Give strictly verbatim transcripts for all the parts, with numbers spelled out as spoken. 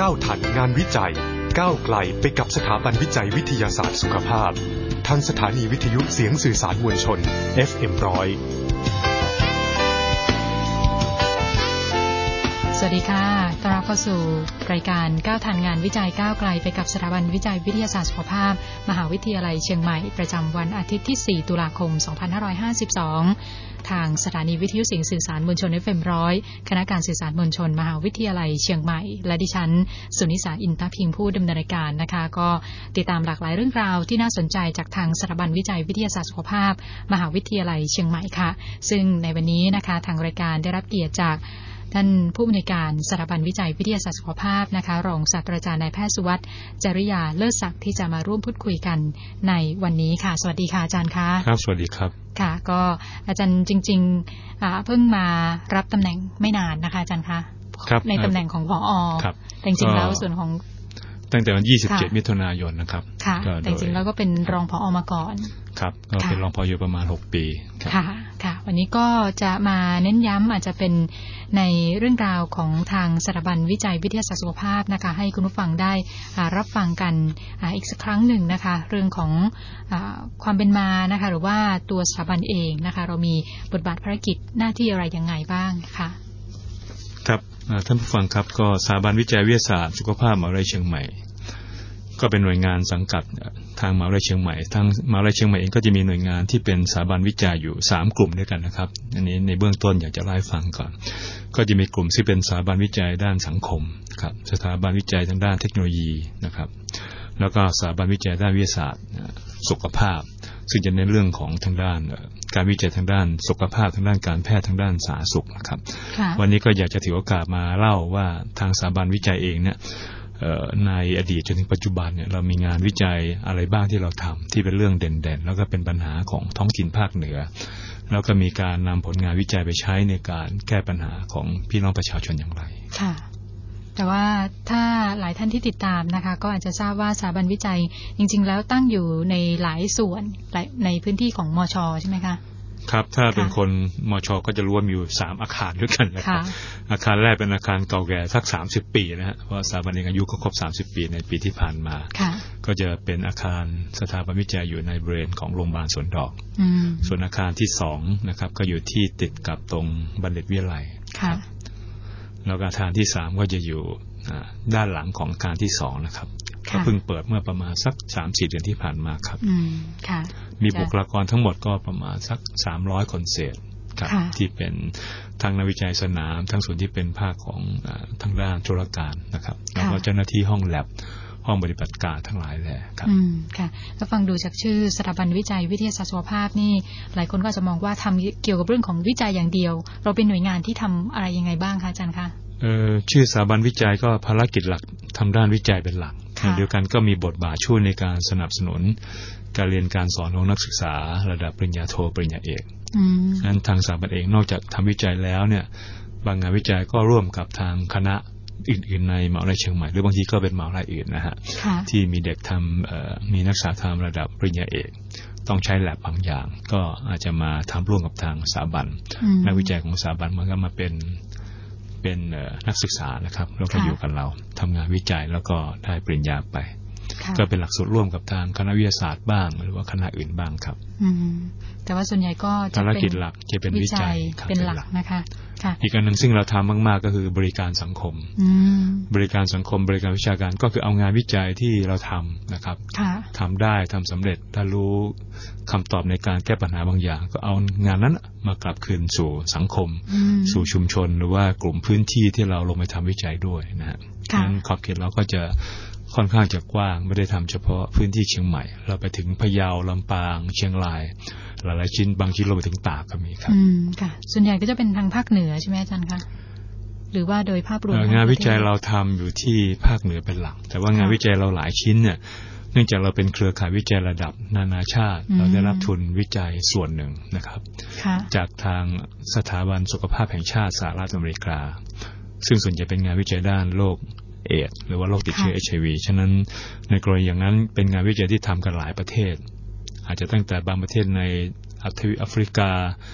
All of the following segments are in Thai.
ก้าวทันงานวิจัยก้าวไกลไปกับสถาบันวิจัยวิทยาศาสตร์สุขภาพทางสถานีวิทยุเสียงสื่อสารมวลชน เอฟ เอ็ม หนึ่งร้อยสวัสดีค่ะต้อนรับเข้าสู่รายการก้าวทันงานวิจัยก้าวไกลไปกับสถาบันวิจัยวิทยาศาสตร์สุขภาพมหาวิทยาลัยเชียงใหม่ประจำวันอาทิตย์ที่สี่ตุลาคมสองพันห้าร้อยห้าสิบสองทางสถานีวิทยุเสียงสื่อสารมวลชน เอฟ เอ็ม หนึ่งร้อยคณะการสื่อสารมวลชนมหาวิทยาลัยเชียงใหม่และดิฉันสุนิสาอินทพิงค์ผู้ดำเนินรายการนะคะก็ติดตามหลากหลายเรื่องราวที่น่าสนใจจากทางสถาบันวิจัยวิทยาศาสตร์สุขภาพมหาวิทยาลัยเชียงใหม่ค่ะซึ่งในวันนี้นะคะทางรายการได้รับเกียรติจากท่านผู้อำนวยการสถาบันวิจัยวิทยาศาสตร์สุขภาพนะคะรองศาสตราจารย์นายแพทย์สุวัสดิ์จริยาเลิศศักดิ์ที่จะมาร่วมพูดคุยกันในวันนี้ค่ะสวัสดีค่ะอาจารย์คะครับสวัสดีครับค่ะก็อาจารย์จริงๆเพิ่งมารับตำแหน่งไม่นานนะคะอาจารย์คะในตำแหน่งของผอ.แต่จริงๆแล้วส่วนของตั้งแต่วันที่ยี่สิบเจ็ดมิถุนายนนะครับค่ะแต่จริงๆแล้วก็เป็นรองผอ.มาก่อนครับก็เป็นรองผอ.อยู่ประมาณหกปีค่ะค่ะวันนี้ก็จะมาเน้นย้ำอาจจะเป็นในเรื่องราวของทางสถาบันวิจัยวิทยาศาสตร์สุขภาพนะคะให้คุณผู้ฟังได้รับฟังกันอีกสักครั้งหนึ่งนะคะเรื่องของความเป็นมานะคะหรือว่าตัวสถาบันเองนะคะเรามีบทบาทภารกิจหน้าที่อะไรยังไงบ้างค่ะครับท่านผู้ฟังครับก็สถาบันวิจัยวิทยาศาสตร์สุขภาพมหาวิทยาลัยเชียงใหม่ก็เป็นหน่วยงานสังกัดทางมหาวิทยาลัยเชียงใหม่ทางมหาวิทยาลัยเชียงใหม่เองก็จะมีหน่วยงานที่เป็นสถาบันวิจัยอยู่สามกลุ่มด้วยกันนะครับอันนี้ในเบื้องต้นอยากจะเล่าให้ฟังก่อนก็จะมีกลุ่มที่เป็นสถาบันวิจัยด้านสังคมครับสถาบันวิจัยทางด้านเทคโนโลยีนะครับแล้วก็สถาบันวิจัยด้านวิทยาศาสตร์สุขภาพซึ่งจะในเรื่องของทางด้านการวิจัยทางด้านสุขภาพทางด้านการแพทย์ทางด้านสาธารณสุขนะครับวันนี้ก็อยากจะถือโอกาสมาเล่าว่าทางสถาบันวิจัยเองเนี่ยในอดีตจนถึงปัจจุบันเนี่ยเรามีงานวิจัยอะไรบ้างที่เราทำที่เป็นเรื่องเด่นๆแล้วก็เป็นปัญหาของท้องถิ่นภาคเหนือแล้วก็มีการนำผลงานวิจัยไปใช้ในการแก้ปัญหาของพี่น้องประชาชนอย่างไรค่ะแต่ว่าถ้าหลายท่านที่ติดตามนะคะก็อาจจะทราบว่าสถาบันวิจัยจริงๆแล้วตั้งอยู่ในหลายส่วนในพื้นที่ของมช.ใช่ไหมคะครับถ้าเป็นคนมช.ก็จะรู้ว่ามีอยู่สามอาคารด้วยกันนะครับอาคารแรกเป็นอาคารเก่าแก่สักสามสิบปีนะฮะเพราะสถาบันเองอายุก็ครบสามสิบปีในปีที่ผ่านมาก็จะเป็นอาคารสถาบันวิจัยอยู่ในบริเวณของโรงพยาบาลสวนดอกส่วนอาคารที่สองนะครับก็อยู่ที่ติดกับตรงบัณฑิตวิทยาลัยแล้วอาคารที่สามก็จะอยู่ด้านหลังของอาคารที่สองนะครับก็เพิ่งเปิดเมื่อประมาณสัก สามถึงสี่ เดือนที่ผ่านมาครับมีบุคลากรทั้งหมดก็ประมาณสักสามร้อยคนเศษครับที่เป็นทางนักวิจัยสนามทั้งส่วนที่เป็นภาคของทางด้านธุรการนะครับแล้วก็เจ้าหน้าที่ห้องแลบห้องปฏิบัติการทั้งหลายแหละครับอืมค่ะถ้าฟังดูจากชื่อสถาบันวิจัยวิทยาศาสตร์สุขภาพนี่หลายคนก็จะมองว่าทำเกี่ยวกับเรื่องของวิจัยอย่างเดียวเราเป็นหน่วยงานที่ทำอะไรยังไงบ้างคะอาจารย์คะเอ่อชื่อสถาบันวิจัยก็ภารกิจหลักทำด้านวิจัยเป็นหลักเดียวกันก็มีบทบาทช่วยในการสนับสนุนการเรียนการสอนของนักศึกษาระดับปริญญาโทปริญญาเอกนั้นทางสถาบันเองนอกจากทำวิจัยแล้วเนี่ยบางงานวิจัยก็ร่วมกับทางคณะอื่นๆในมหาวิทยาลัยเชียงใหม่หรือบางทีก็เป็นมหาวิทยาลัยอื่นนะฮะที่มีเด็กทำมีนักศึกษาทำระดับปริญญาเอกต้องใช้แลบบางอย่างก็อาจจะมาทำร่วมกับทางสถาบันนักวิจัยของสถาบันมันก็มาเป็นเป็นนักศึกษานะครับแล้วก็อยู่กับเราทำงานวิจัยแล้วก็ได้ปริญญาไปก็เป็นหลักสูตรร่วมกับทางคณะวิทยาศาสตร์บ้างหรือว่าคณะอื่นบ้างครับแต่ว่าส่วนใหญ่ก็จะเป็นภารกิจหลักจะเป็นวิจัยเป็นหลักนะคะอีกอันหนึ่งซึ่งเราทำมากๆก็คือบริการสังคมบริการสังคมบริการวิชาการก็คือเอางานวิจัยที่เราทำนะครับทำได้ทำสำเร็จถ้ารู้คำตอบในการแก้ปัญหาบางอย่างก็เอางานนั้นมากลับคืนสู่สังคมสู่ชุมชนหรือว่ากลุ่มพื้นที่ที่เราลงไปทำวิจัยด้วยนะฮะงั้นขอบเขตเราก็จะค่อนข้างจะกว้างไม่ได้ทำเฉพาะพื้นที่เชียงใหม่เราไปถึงพะเยาลำปางเชียงรายหลายๆชิ้นบางชิ้นเราไปถึงตากก็มีครับอืมค่ะส่วนใหญ่ก็จะเป็นทางภาคเหนือใช่ไหมอาจารย์คะหรือว่าโดยภาพรวมงานวิจัยเราทำอยู่ที่ภาคเหนือเป็นหลักแต่ว่างานวิจัยเราหลายชิ้นเนี่ยเนื่องจากเราเป็นเครือข่ายวิจัยระดับนานาชาติเราได้รับทุนวิจัยส่วนหนึ่งนะครับจากทางสถาบันสุขภาพแห่งชาติสหรัฐอเมริกาซึ่งส่วนใหญ่เป็นงานวิจัยด้านโรคเอดส์หรือว่าโรคติดเชื้อ เอช ไอ วี ฉะนั้นในกรณีอย่างนั้นเป็นงานวิจัยที่ทำกันหลายประเทศอาจจะตั้งแต่บางประเทศในทวีปแอฟริกา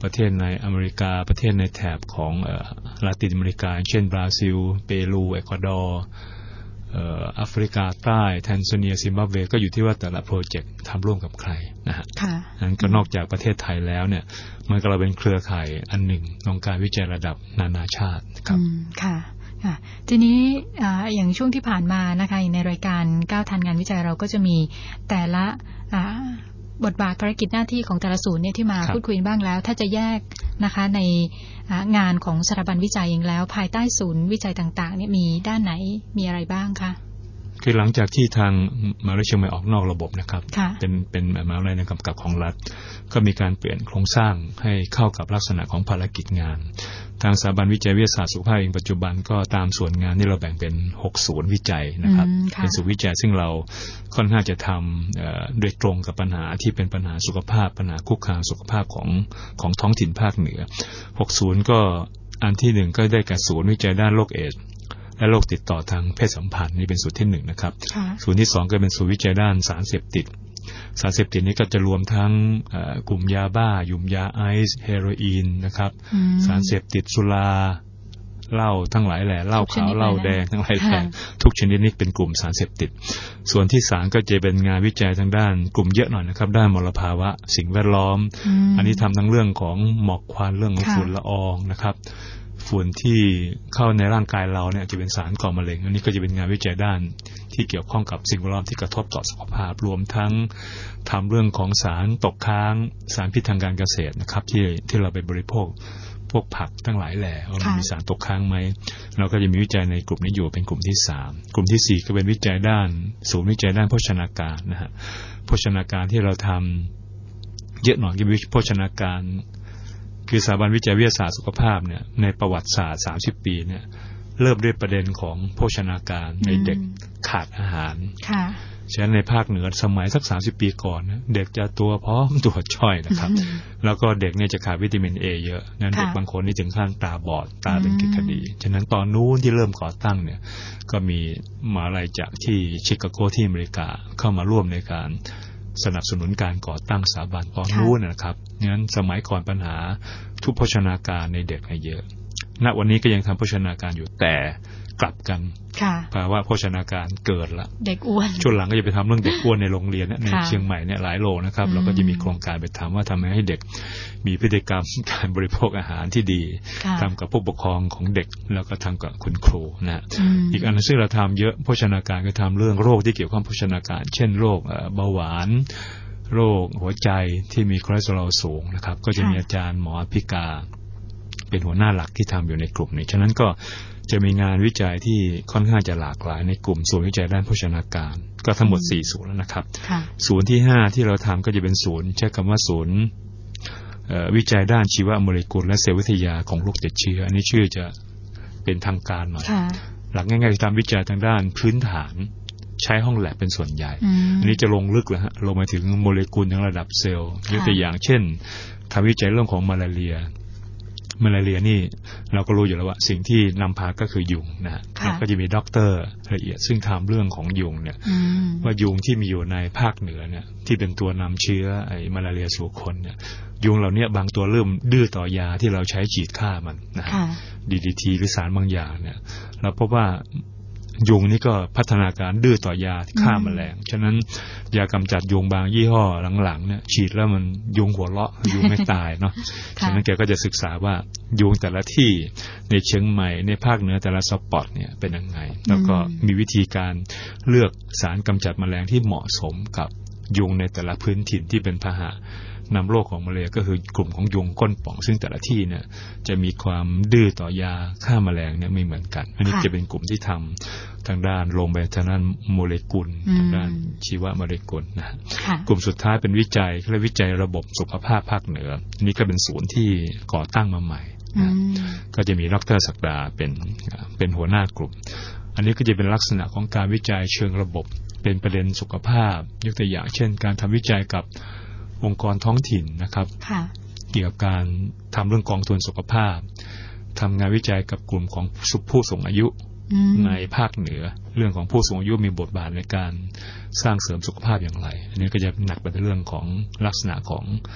ประเทศในอเมริกาประเทศในแถบของเอ่อลาตินอเมริกาเช่นบราซิลเปรูเอกวาดอร์เอ่อแอฟริกาใต้แทนซาเนียซิมบับเวก็อยู่ที่ว่าแต่ละโปรเจกต์ทำร่วมกับใครนะฮะนั้นก็นอกจากประเทศไทยแล้วเนี่ยมันก็เราเป็นเครือข่ายอันหนึ่งของการวิจัยระดับนานาชาติครับค่ะค่ะทีนี้อย่างช่วงที่ผ่านมานะคะในรายการก้าวทันงานวิจัยเราก็จะมีแต่ละบทบาทภารกิจหน้าที่ของแต่ละศูนย์เนี่ยที่มาพูดคุยบ้างแล้วถ้าจะแยกนะคะในงานของสถาบันวิจัยเองแล้วภายใต้ศูนย์วิจัยต่างๆเนี่ยมีด้านไหนมีอะไรบ้างคะคือหลังจากที่ทางมหาวิทยาลัยเชียงใหม่ออกนอกระบบนะครับเป็นเป็นมหาวิทยาลัยในกำกับของรัฐก็มีการเปลี่ยนโครงสร้างให้เข้ากับลักษณะของภารกิจงานทางสถาบันวิจัยวิทยาศาสตร์สุขภาพเองปัจจุบันก็ตามส่วนงานที่เราแบ่งเป็นหกศูนย์วิจัยนะครับเป็นศูนย์วิจัยซึ่งเราค่อนข้างจะทำโดยตรงกับปัญหาที่เป็นปัญหาสุขภาพปัญหาคุกคามสุขภาพของของท้องถิ่นภาคเหนือหกศูนย์ก็อันที่หนึ่งก็ได้แก่ศูนย์วิจัยด้านโรคเอดส์และโรคติดต่อทางเพศสัมพันธ์นี่เป็นศูนย์ที่หนึ่งนะครับศูนย์ที่สองก็เป็นศูนย์วิจัยด้านสารเสพติดสารเสพติดนี้ก็จะรวมทั้งกลุ่มยาบ้ายุ่มยาไอซ์เฮโรอีนนะครับสารเสพติดสุราเหล้าทั้งหลายแหล่เหล้าขาวเหล้าแดงทั้งหลายแหล่ทุกชนิดนี้เป็นกลุ่มสารเสพติดส่วนที่สามก็จะเป็นงานวิจัยทางด้านกลุ่มเยอะหน่อยนะครับด้านมลภาวะสิ่งแวดล้อมอันนี้ทำทั้งเรื่องของหมอกควันเรื่องของฝุ่นละอองนะครับฝุ่นที่เข้าในร่างกายเราเนี่ยจะเป็นสารก่อมะเร็งอันนี้ก็จะเป็นงานวิจัยด้านที่เกี่ยวข้องกับสิ่งแวดล้อมที่กระทบต่อสุขภาพรวมทั้งทำเรื่องของสารตกค้างสารพิษทางการเกษตรนะครับที่ที่เราไปบริโภคพวกผักทั้งหลายแหล่ว่ามีสารตกค้างไหมเราก็จะมีวิจัยในกลุ่มนี้อยู่เป็นกลุ่มที่สามกลุ่มที่สี่ก็เป็นวิจัยด้านศูนย์วิจัยด้านโภชนาการนะฮะโภชนาการที่เราทำเยอะหน่อยก็เป็นโภชนาการคือสถาบันวิจัยวิทยาศาสตร์สุขภาพเนี่ยในประวัติศาสตร์สามสิบปีเนี่ยเริ่มด้วยประเด็นของโภชนาการในเด็กขาดอาหารค่ะฉะนั้นในภาคเหนือสมัยสักสามสิบปีก่อนเด็กจะตัวพร้อมตัวช่อยนะครับแล้วก็เด็กเนี่ยจะขาดวิตามินเอเยอะนั้นเด็กบางคนนี่ถึงขั้นตาบอดตาเป็นกิจคดีฉะนั้นตอนนู้นที่เริ่มก่อตั้งเนี่ยก็มีมหาวิทยาลัยจากที่ชิคาโกที่อเมริกาเข้ามาร่วมในการสนับสนุนการก่อตั้งสถาบันตอนนู้นนะครับงั้นสมัยก่อนปัญหาทุพโภชนาการในเด็กเยอะณวันนี้ก็ยังทำโภชนาการอยู่แต่กลับกันภาวะโภชนาการเกิดละเด็กอ้วนช่วงหลังก็จะไปทำเรื่องเด็กอ้วนในโรงเรียนในเชียงใหม่เนี่ยหลายโรงนะครับเราก็จะมีโครงการไปทำว่าทำให้เด็กมีพฤติกรรมการบริโภคอาหารที่ดีทำกับผู้ปกครองของเด็กแล้วก็ทำกับคุณครูนะอีกอันนึงซึ่งเราทำเยอะโภชนาการก็ทำเรื่องโรคที่เกี่ยวข้องโภชนาการเช่นโรคเบาหวานโรคหัวใจที่มีคอเลสเตอรอลสูงนะครับก็จะมีอาจารย์หมออภิกาเป็นหัวหน้าหลักที่ทำอยู่ในกลุ่มนี้ฉะนั้นก็จะมีงานวิจัยที่ค่อนข้างจะหลากหลายในกลุ่มศูนย์วิจัยด้านโภชนาการก็ทั้งหมดสี่ศูนย์แล้วนะครับศูนย์ที่ห้าที่เราทำก็จะเป็นศูนย์ใช้คำว่าศูนย์วิจัยด้านชีวโมเลกุลและเซลล์วิทยาของโรคติดเชื้ออันนี้ชื่อจะเป็นทางการหน่อยหลักง่ายๆทำวิจัยทางด้านพื้นฐานใช้ห้องแลบเป็นส่วนใหญ่อันนี้จะลงลึกแล้วฮะลงมาถึงโมเลกุลในระดับเซลล์ยกตัวอย่างเช่นทำวิจัยเรื่องของมาลาเรียมาลาเรียนี่เราก็รู้อยู่แล้วว่าสิ่งที่นำพาก็คือยุงนะแล้วก็จะมีด็อกเตอร์ละเอียดซึ่งทำเรื่องของยุงเนี่ยว่ายุงที่มีอยู่ในภาคเหนือเนี่ยที่เป็นตัวนำเชื้อไอ้มาลาเรียสู่คนเนี่ยยุงเหล่านี้บางตัวเริ่มดื้อต่อยาที่เราใช้ฉีดฆ่ามันนะ ดี ดี ที หรือสารบางอย่างเนี่ยเราพบว่ายุงนี่ก็พัฒนาการดื้อต่อยาฆ่าแมลงฉะนั้นยากำจัดยุงบางยี่ห้อหลังๆเนี่ยฉีดแล้วมันยุงหัวเราะยุงไม่ตายเนาะฉะนั้นแกก็จะศึกษาว่ายุงแต่ละที่ในเชียงใหม่ในภาคเหนือแต่ละสปอตเนี่ยเป็นยังไงแล้วก็มีวิธีการเลือกสารกำจัดแมลงที่เหมาะสมกับยุงในแต่ละพื้นถิ่นที่เป็นพาหะนำโรคของมาลาเรียก็คือกลุ่มของยุงก้นป่องซึ่งแต่ละที่เนี่ยจะมีความดื้อต่อยาฆ่าแมลงเนี่ยไม่เหมือนกันอันนี้จะเป็นกลุ่มที่ทำทางด้านลงไปทางด้านโมเลกุลทางด้านชีวโมเลกุลนะกลุ่มสุดท้ายเป็นวิจัยและวิจัยระบบสุขภาพภาคเหนืออันนี้ก็เป็นศูนย์ที่ก่อตั้งมาใหม่นะก็จะมีดร.ศักดาเป็นเป็นหัวหน้ากลุ่มอันนี้ก็จะเป็นลักษณะของการวิจัยเชิงระบบเป็นประเด็นสุขภาพยกตัวอย่างเช่นการทำวิจัยกับองค์กรท้องถิ่นนะครับเกี่ยวกับการทำเรื่องกองทุนสุขภาพทำงานวิจัยกับกลุ่มของผู้สูงอายุในภาคเหนือเรื่องของผู้สูงอายุมีบทบาทในการสร้างเสริมสุขภาพอย่างไรอันนี้ก็จะหนักไปในเรื่องของลักษณะของ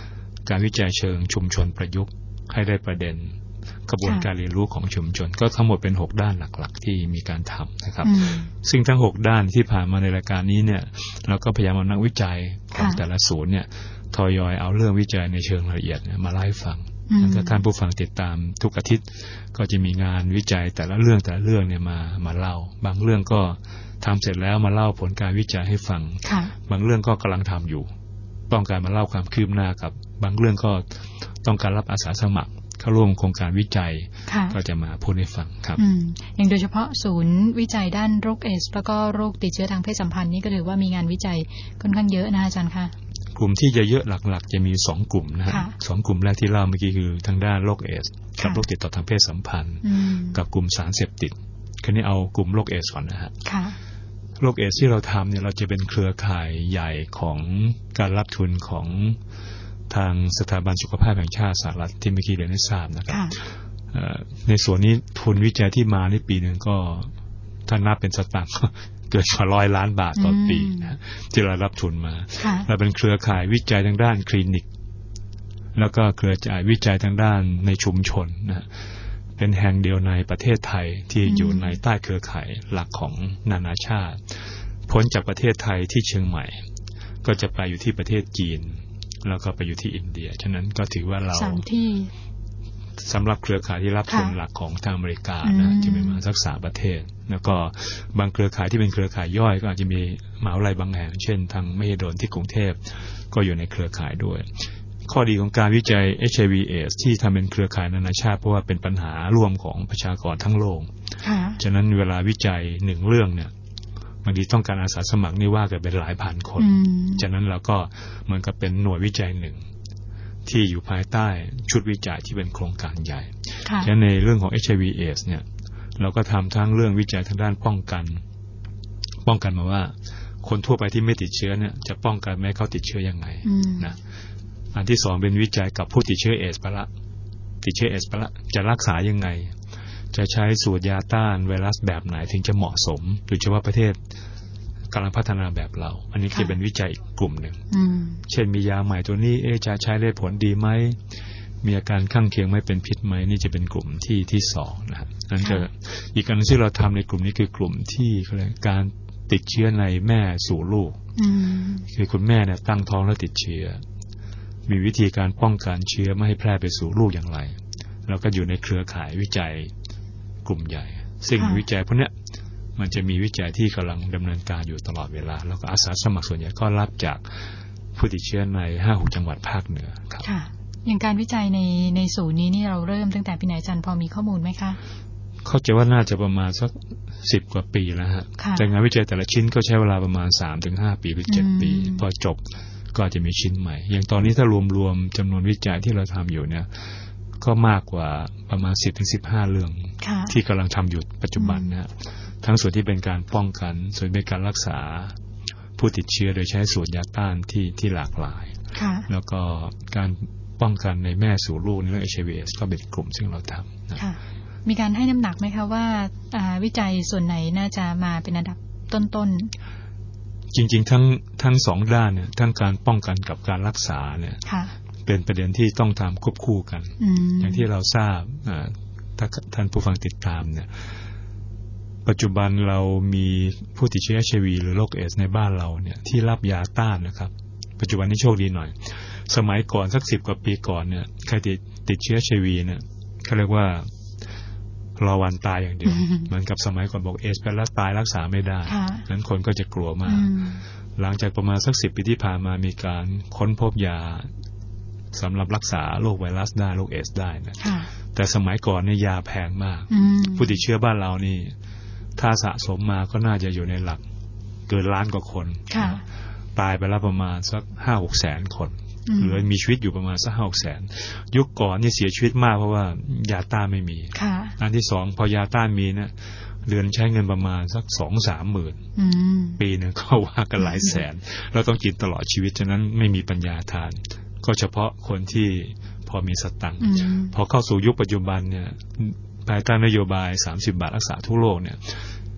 การวิจัยเชิงชุมชนประยุกต์ให้ได้ประเด็นกระบวนการเรียนรู้ของชุมชนก็ทั้งหมดเป็นหกด้านหลักๆที่มีการทำนะครับซึ่งทั้งหกด้านที่ผ่านมาในรายการนี้เนี่ยเราก็พยายามเอานักวิจัยของแต่ละศูนย์เนี่ยทยอยเอาเรื่องวิจัยในเชิงละเอียดมาเล่าให้ฟังถ้าท่านผู้ฟังติดตามทุกอาทิตย์ก็จะมีงานวิจัยแต่ละเรื่องแต่ละเรื่องเนี่ยมามาเล่าบางเรื่องก็ทำเสร็จแล้วมาเล่าผลการวิจัยให้ฟังบางเรื่องก็กำลังทำอยู่ต้องการมาเล่าความคืบหน้ากับบางเรื่องก็ต้องการรับอาสาสมัครเข้าร่วมโครงการวิจัยก็จะมาพูดให้ฟังครับอย่างโดยเฉพาะศูนย์วิจัยด้านโรคเอดส์แล้วก็โรคติดเชื้อทางเพศสัมพันธ์นี่ก็ถือว่ามีงานวิจัยค่อนข้างเยอะนะอาจารย์คะกลุ่มที่จะเยอะหลักๆจะมีสองกลุ่มนะฮะสองกลุ่มแรกที่เล่าเมื่อกี้คือทางด้านโรคเอดส์กับโรคติดต่อทางเพศสัมพันธ์กับกลุ่มสารเสพติดคราวนี้เอากลุ่มโรคเอดส์ก่อนนะฮะโรคเอดส์ที่เราทำเนี่ยเราจะเป็นเครือข่ายใหญ่ของการรับทุนของทางสถาบันสุขภาพแห่งชาติสหรัฐที่เมื่อกี้เรียนให้ทราบนะครับในส่วนนี้ทุนวิจัยที่มาในปีหนึ่งก็ถ้านับเป็นสตางค์เกินกว่าร้อยล้านบาทต่อปีนะที่เรารับทุนมาเราเป็นเครือข่ายวิจัยทางด้านคลินิกแล้วก็เครือข่ายวิจัยทางด้านในชุมชนนะเป็นแห่งเดียวในประเทศไทยที่อยู่ในใต้เครือข่ายหลักของนานาชาติพ้นจากประเทศไทยที่เชียงใหม่ก็จะไปอยู่ที่ประเทศจีนแล้วก็ไปอยู่ที่อินเดียฉะนั้นก็ถือว่าเราสามที่สำหรับเครือข่ายที่รับทุนหลักของทางอเมริกานะจะมีมาสักสามประเทศแล้วก็บางเครือข่ายที่เป็นเครือข่ายย่อยก็อาจจะมีมหาวิทยาลัยบางแห่งเช่นทางมหิดลที่กรุงเทพก็อยู่ในเครือข่ายด้วยข้อดีของการวิจัย เอช ไอ วี เอดส์ ที่ทำเป็นเครือข่ายนานาชาติเพราะว่าเป็นปัญหาร่วมของประชากรทั้งโลกฉะนั้นเวลาวิจัยหนึ่งเรื่องเนี่ยบางทีต้องการอาสาสมัครนี่ว่ากันเป็นหลายพันคนฉะนั้นเราก็เหมือนกับเป็นหน่วยวิจัยหนึ่งที่อยู่ภายใต้ชุดวิจัยที่เป็นโครงการใหญ่ฉะนั้นในเรื่องของ เอช ไอ วี เอดส์ เนี่ยเราก็ทำทั้งเรื่องวิจัยทางด้านป้องกันป้องกันมาว่าคนทั่วไปที่ไม่ติดเชื้อเนี่ยจะป้องกันไม่ให้เขาติดเชื้อยังไงนะอันที่สองเป็นวิจัยกับผู้ติดเชื้อเอดส์ไปละติดเชื้อเอดส์ไปละจะรักษายังไงจะใช้สูตรยาต้านไวรัสแบบไหนถึงจะเหมาะสมโดยเฉพาะประเทศกำลังพัฒนาแบบเราอันนี้จะเป็นวิจัยอีกกลุ่มหนึ่งเช่นมียาใหม่ตัวนี้เอ๊ะจะใช้ได้ผลดีไหมมีอาการข้างเคียงไม่เป็นพิษไหมนี่จะเป็นกลุ่มที่ที่สองนะครับนั่นก็อีกอันที่เราทำในกลุ่มนี้คือกลุ่มที่การติดเชื้อในแม่สู่ลูกคือคุณแม่เนี่ยตั้งท้องแล้วติดเชื้อมีวิธีการป้องกันเชื้อไม่ให้แพร่ไปสู่ลูกอย่างไรแล้วก็อยู่ในเครือข่ายวิจัยกลุ่มใหญ่ซึ่งวิจัยพวกนี้มันจะมีวิจัยที่กำลังดำเนินการอยู่ตลอดเวลาแล้วก็อาสาสมัครส่วนใหญ่ก็รับจากผู้ติดเชื้อใน ห้าหก จังหวัดภาคเหนือครับค่ะอย่างการวิจัยในในศูนย์นี้นี่เราเริ่มตั้งแต่ปีไหนจันพอมีข้อมูลไหมคะเข้าใจว่าน่าจะประมาณสักสิบกว่าปีแล้วฮะแต่งานวิจัยแต่ละชิ้นก็ใช้เวลาประมาณ สามถึงห้า ปีหรือเจ็ดปีพอจบก็จะมีชิ้นใหม่อย่างตอนนี้ถ้ารวมๆจำนวนวิจัยที่เราทำอยู่เนี่ยก็มากกว่าประมาณ สิบถึงสิบห้า เรื่องที่กำลังทำอยู่ปัจจุบันนะทั้งส่วนที่เป็นการป้องกันส่วนเป็นการรักษาผู้ติดเชื้อโดยใช้สูตรยาต้านที่ที่หลากหลายแล้วก็การป้องกันในแม่สู่ลูกในเรื่อง เอช ไอ วี เอดส์ ก็เป็นกลุ่มซึ่งเราทำนะมีการให้น้ำหนักไหมคะว่าวิจัยส่วนไหนน่าจะมาเป็นอันดับต้นๆจริงๆทั้งทั้งสองด้านเนี่ยทั้งการป้องกันกับการรักษาเนี่ยเป็นประเด็นที่ต้องทำควบคู่กันอย่างที่เราทราบถ้าท่านผู้ฟังติดตามเนี่ยปัจจุบันเรามีผู้ติดเชื้อ เอช ไอ วี หรือโรคเอดส์ในบ้านเราเนี่ยที่รับยาต้านนะครับปัจจุบันนี้โชคดีหน่อยสมัยก่อนสักสิบกว่าปีก่อนเนี่ยใครติดติดเชื้อ เอช ไอ วี เนี่ยเขาเรียกว่ารอวันตายอย่างเดียวเหมือนกับสมัยก่อนบอกเอดส์เป็นแล้วตายรักษาไม่ได้นั้นคนก็จะกลัวมากหลังจากประมาณสักสิบปีที่ผ่านมามีการค้นพบยาสำหรับรักษาโรคไวรัสได้โรคเอดส์ได้นะแต่สมัยก่อนเนี่ยยาแพงมากผู้ติดเชื้อบ้านเรานี่ถ้าสะสมมาก็น่าจะอยู่ในหลักเกินล้านกว่าคนตายไปแล้วประมาณสัก ห้าหก แสนคนหรือมีชีวิตอยู่ประมาณสัก ห้าหก แสนยุคก่อนนี่เสียชีวิตมากเพราะว่ายาต้านไม่มีอันที่สองพอยาต้านมีเนี่ยเดือนใช้เงินประมาณสัก สองถึงสาม หมื่นปีนึงก็ว่ากันหลายแสนเราต้องกินตลอดชีวิตฉะนั้นไม่มีปัญญาทานก็เฉพาะคนที่พอมีสตังค์พอเข้าสู่ยุคปัจจุบันเนี่ยภายใต้นโยบายสามสิบบาทรักษาทั่วโลกเนี่ย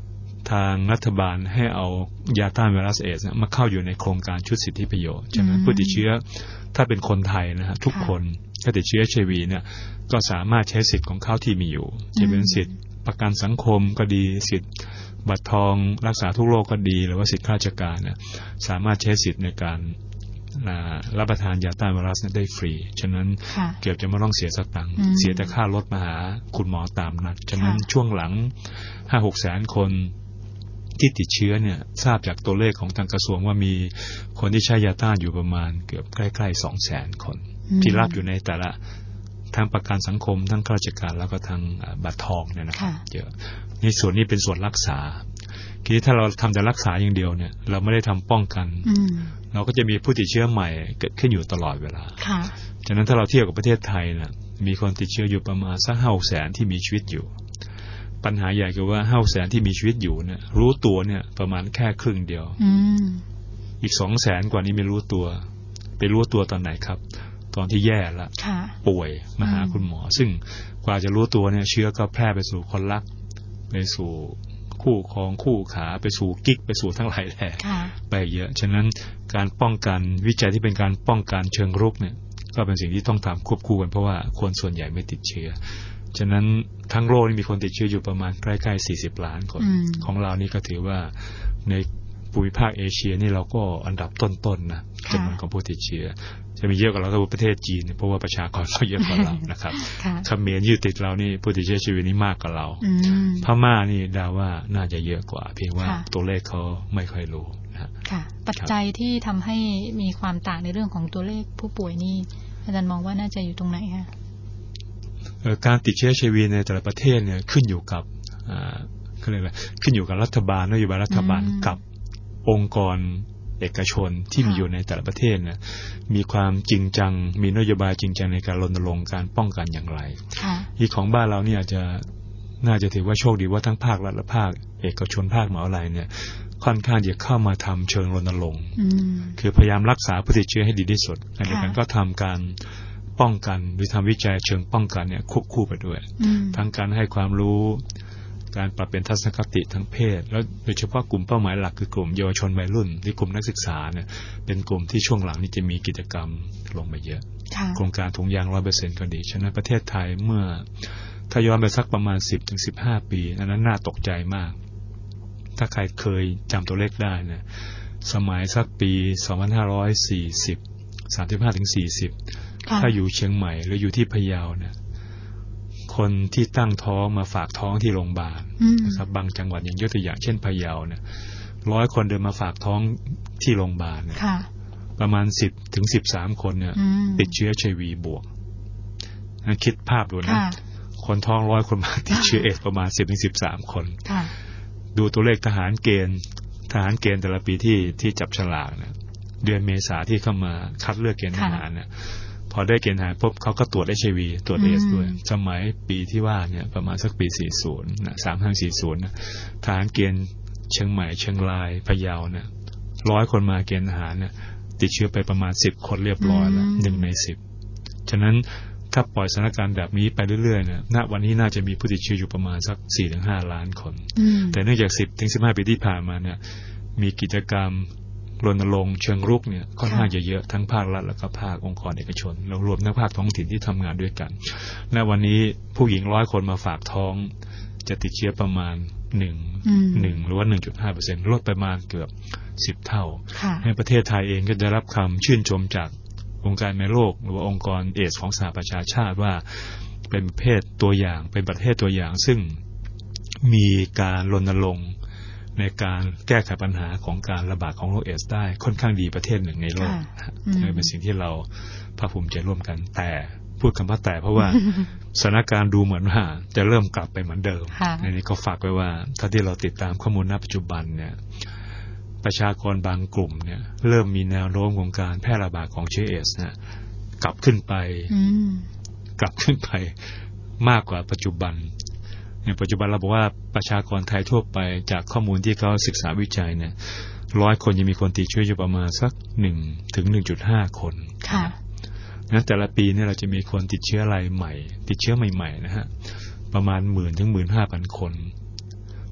ทางรัฐบาลให้เอายาต้านไวรัสเอดส์มาเข้าอยู่ในโครงการชุดสิทธิประโยชน์ฉะนั้นผู้ติดเชื้อถ้าเป็นคนไทยนะฮะทุกคนถ้าติดเชื้อ เอช ไอ วี เนี่ยก็สามารถใช้สิทธิ์ของเขาที่มีอยู่จะเป็นสิทธิ์ประกันสังคมก็ดีสิทธิ์บัตรทองรักษาทุกโรคก็ดีหรือว่าสิทธิข้าราชการเนี่ยสามารถใช้สิทธิ์ในการรับประทานยาต้านไวรัสได้ฟรีฉะนั้นเกือบจะไม่ต้องเสียสตังค์เสียแต่ค่ารถมาหาคุณหมอตามนัดฉะนั้นช่วงหลัง ห้าหก แสนคนที่ติดเชื้อเนี่ยทราบจากตัวเลขของทางกระทรวงว่ามีคนที่ใช้ยาต้านอยู่ประมาณเกือบใกล้ๆ สองแสนคนที่รับอยู่ในแต่ละทั้งประกันสังคมทั้งข้าราชการแล้วก็ทางบัตรทองเนี่ยนะครับเยอะนี่ส่วนนี้เป็นส่วนรักษาทีนี้ถ้าเราทำแต่รักษาอย่างเดียวเนี่ยเราไม่ได้ทำป้องกันเราก็จะมีผู้ติดเชื้อใหม่เกิดขึ้นอยู่ตลอดเวลาฉะนั้นถ้าเราเทียบกับประเทศไทยนะมีคนติดเชื้ออยู่ประมาณสักห้าแสนที่มีชีวิตอยู่ปัญหาใหญ่คือว่าห้าแสนที่มีชีวิตอยู่เนี่ยรู้ตัวเนี่ยประมาณแค่ครึ่งเดียวอีกสองแสนกว่านี้ไม่รู้ตัวไปรู้ตัวตอนไหนครับตอนที่แย่แล้วป่วยมาหาคุณหมอซึ่งกว่าจะรู้ตัวเนี่ยเชื้อก็แพร่ไปสู่คนรักไปสู่คู่ครองคู่ขาไปสู่กิ๊กไปสู่ทั้งหลายแหล่ไปเยอะฉะนั้นการป้องกันวิจัยที่เป็นการป้องกันเชิงรุกเนี่ยก็เป็นสิ่งที่ต้องทำควบคู่กันเพราะว่าคนส่วนใหญ่ไม่ติดเชื้อฉะนั้นทั้งโลกนี่มีคนติดเชื้ออยู่ประมาณใกล้ๆสี่สิบล้านคนของเรานี่ก็ถือว่าในภูมิภาคเอเชียนี่เราก็อันดับต้นๆ น, นะจำนวนของผู้ติดเชื้อจะมีเยอะกว่าเราก็ประเทศจีนเพราะว่าประชากรเขาเยอะกว่าเรานะครับเขมรยืดติดเรานี่ผู้ติดเชื้อชีวิตนี้มากกว่าเราพม่านี่ดาว่าน่าจะเยอะกว่าเพียงว่าตัวเลขเขาไม่ค่อยรู้นะค่ะปัจจัยที่ทำให้มีความต่างในเรื่องของตัวเลขผู้ป่วยนี่อาจารย์มองว่าน่าจะอยู่ตรงไหนคะการติดเชื้อ เอช ไอ วี ในแต่ละประเทศเนี่ยขึ้นอยู่กับเขาเรียกอะไรขึ้นอยู่กับรัฐบาลนโยบายรัฐบาลกับองค์กรเอกชนที่มีอยู่ในแต่ละประเทศเนี่ยมีความจริงจังมีนโยบายจริงจังในการรณรงค์การป้องกันอย่างไรที่ของบ้านเราเนี่ยจะน่าจะถือว่าโชคดีว่าทั้งภาครัฐและภาคเอกชนภาคมหาวิทยาลัยเนี่ยค่อนข้างจะเข้ามาทำเชิงรณรงค์คือพยายามรักษาผู้ติดเชื้อให้ดีที่สุดในการก็ทำการป้องกันหรือทำวิจัยเชิงป้องกันเนี่ยควบคู่ไปด้วยทั้งการให้ความรู้การปรับเปลี่ยนทัศนคติทางเพศแล้วโดยเฉพาะกลุ่มเป้าหมายหลักคือกลุ่มเยาวชนวัยรุ่นที่กลุ่มนักศึกษาเนี่ยเป็นกลุ่มที่ช่วงหลังนี้จะมีกิจกรรมลงมาเยอะโครงการถุงยาง ร้อยเปอร์เซ็นต์ ก็ดีฉะนั้นประเทศไทยเมื่อถ้าย้อนไปสักประมาณ สิบถึงสิบห้า ปีอันนั้นน่าตกใจมากถ้าใครเคยจำตัวเลขได้เนี่ยสมัยสักปีสองพันห้าร้อยสี่สิบ สามสิบห้าถึงสี่สิบถ้าอยู่เชียงใหม่หรืออยู่ที่พะเยาเนี่ยคนที่ตั้งท้องมาฝากท้องที่โรงพยาบาลนะครับบางจังหวัดอย่างยกตัวอย่างเช่นพะเยาเนี่ยร้อยคนเดินมาฝากท้องที่โรงพยาบาลเนี่ยประมาณสิบถึงสิบสามคนเนี่ยติดเชื้อ เอช ไอ วี บวกนั่นคิดภาพดูนะคนท้องร้อยคนมาติดเชื้อเอดส์ประมาณสิบถึงสิบสามคนดูตัวเลขทหารเกณฑ์ทหารเกณฑ์แต่ละปีที่ที่จับฉลากเนี่ยเดือนเมษาที่เข้ามาคัดเลือกเกณฑ์ทหารเนี่ยพอได้เกณฑ์ทหารปุ๊บเขาก็ตรวจ เอช ไอ วี ตรวจเอดส์ด้วยสมัยปีที่ว่าเนี่ยประมาณสักปีสี่สิบนะสามห้าสี่สิบนะทหารเกณฑ์เชียงใหม่เชียงรายพะเยาเนี่ยร้อยคนมาเกณฑ์ทหารเนี่ยติดเชื้อไปประมาณสิบคนเรียบร้อยแล้วหนึ่งในสิบฉะนั้นถ้าปล่อยสถานการณ์แบบนี้ไปเรื่อยๆเนี่ยณวันนี้น่าจะมีผู้ติดเชื้ออยู่ประมาณสัก สี่ถึงห้า ล้านคนแต่เนื่องจากสิบถึงสิบห้าปีที่ผ่านมาเนี่ยมีกิจกรรมรณรงค์เชิงรุกเนี่ยค่อนข้างจะเยอะทั้งภาครัฐและก็ภาคองค์กรเอกชนแล้วรวมทั้งภาคท้องถิ่นที่ทำงานด้วยกันณวันนี้ผู้หญิงร้อยคนมาฝากท้องจะติดเชื้อประมาณหนึ่ง หนึ่งหรือว่า หนึ่งจุดห้าเปอร์เซ็นต์ ลดไปประมาณเกือบสิบเท่าในประเทศไทยเองก็ได้รับคำชื่นชมจากองค์การอนามัยโลกหรือว่าองค์กรเอดส์ของสหประชาชาติว่าเป็นประเทศตัวอย่างเป็นประเทศตัวอย่างซึ่งมีการรณรงค์ในการแก้ไขปัญหาของการระบาดของโรคเอดส์ได้ค่อนข้างดีประเทศหนึ่งในโลกเป็นสิ่งที่เราภาคภูมิใจร่วมกันแต่พูดคำว่าแต่เพราะว่าสถานการณ์ดูเหมือนว่าจะเริ่มกลับไปเหมือนเดิมอันนี้ก็ฝากไว้ว่าถ้าที่เราติดตามข้อมูลณปัจจุบันเนี่ยประชากรบางกลุ่มเนี่ยเริ่มมีแนวโน้มของการแพร่ระบาดของเชื้อเอดส์เนี่ยกลับขึ้นไปกลับขึ้นไปมากกว่าปัจจุบันในปัจจุบันเราบอกว่าประชากรไทยทั่วไปจากข้อมูลที่เขาศึกษาวิจัยเนี่ยร้อยคนยังมีคนติดเชื้ออยู่ประมาณสักหนึ่งถึงหนึ่งจุดห้าคนค่ะงั้นแต่ละปีเนี่ยเราจะมีคนติดเชื้อรายใหม่ติดเชื้อใหม่ๆนะฮะประมาณหมื่นถึงหมื่นห้าพันคน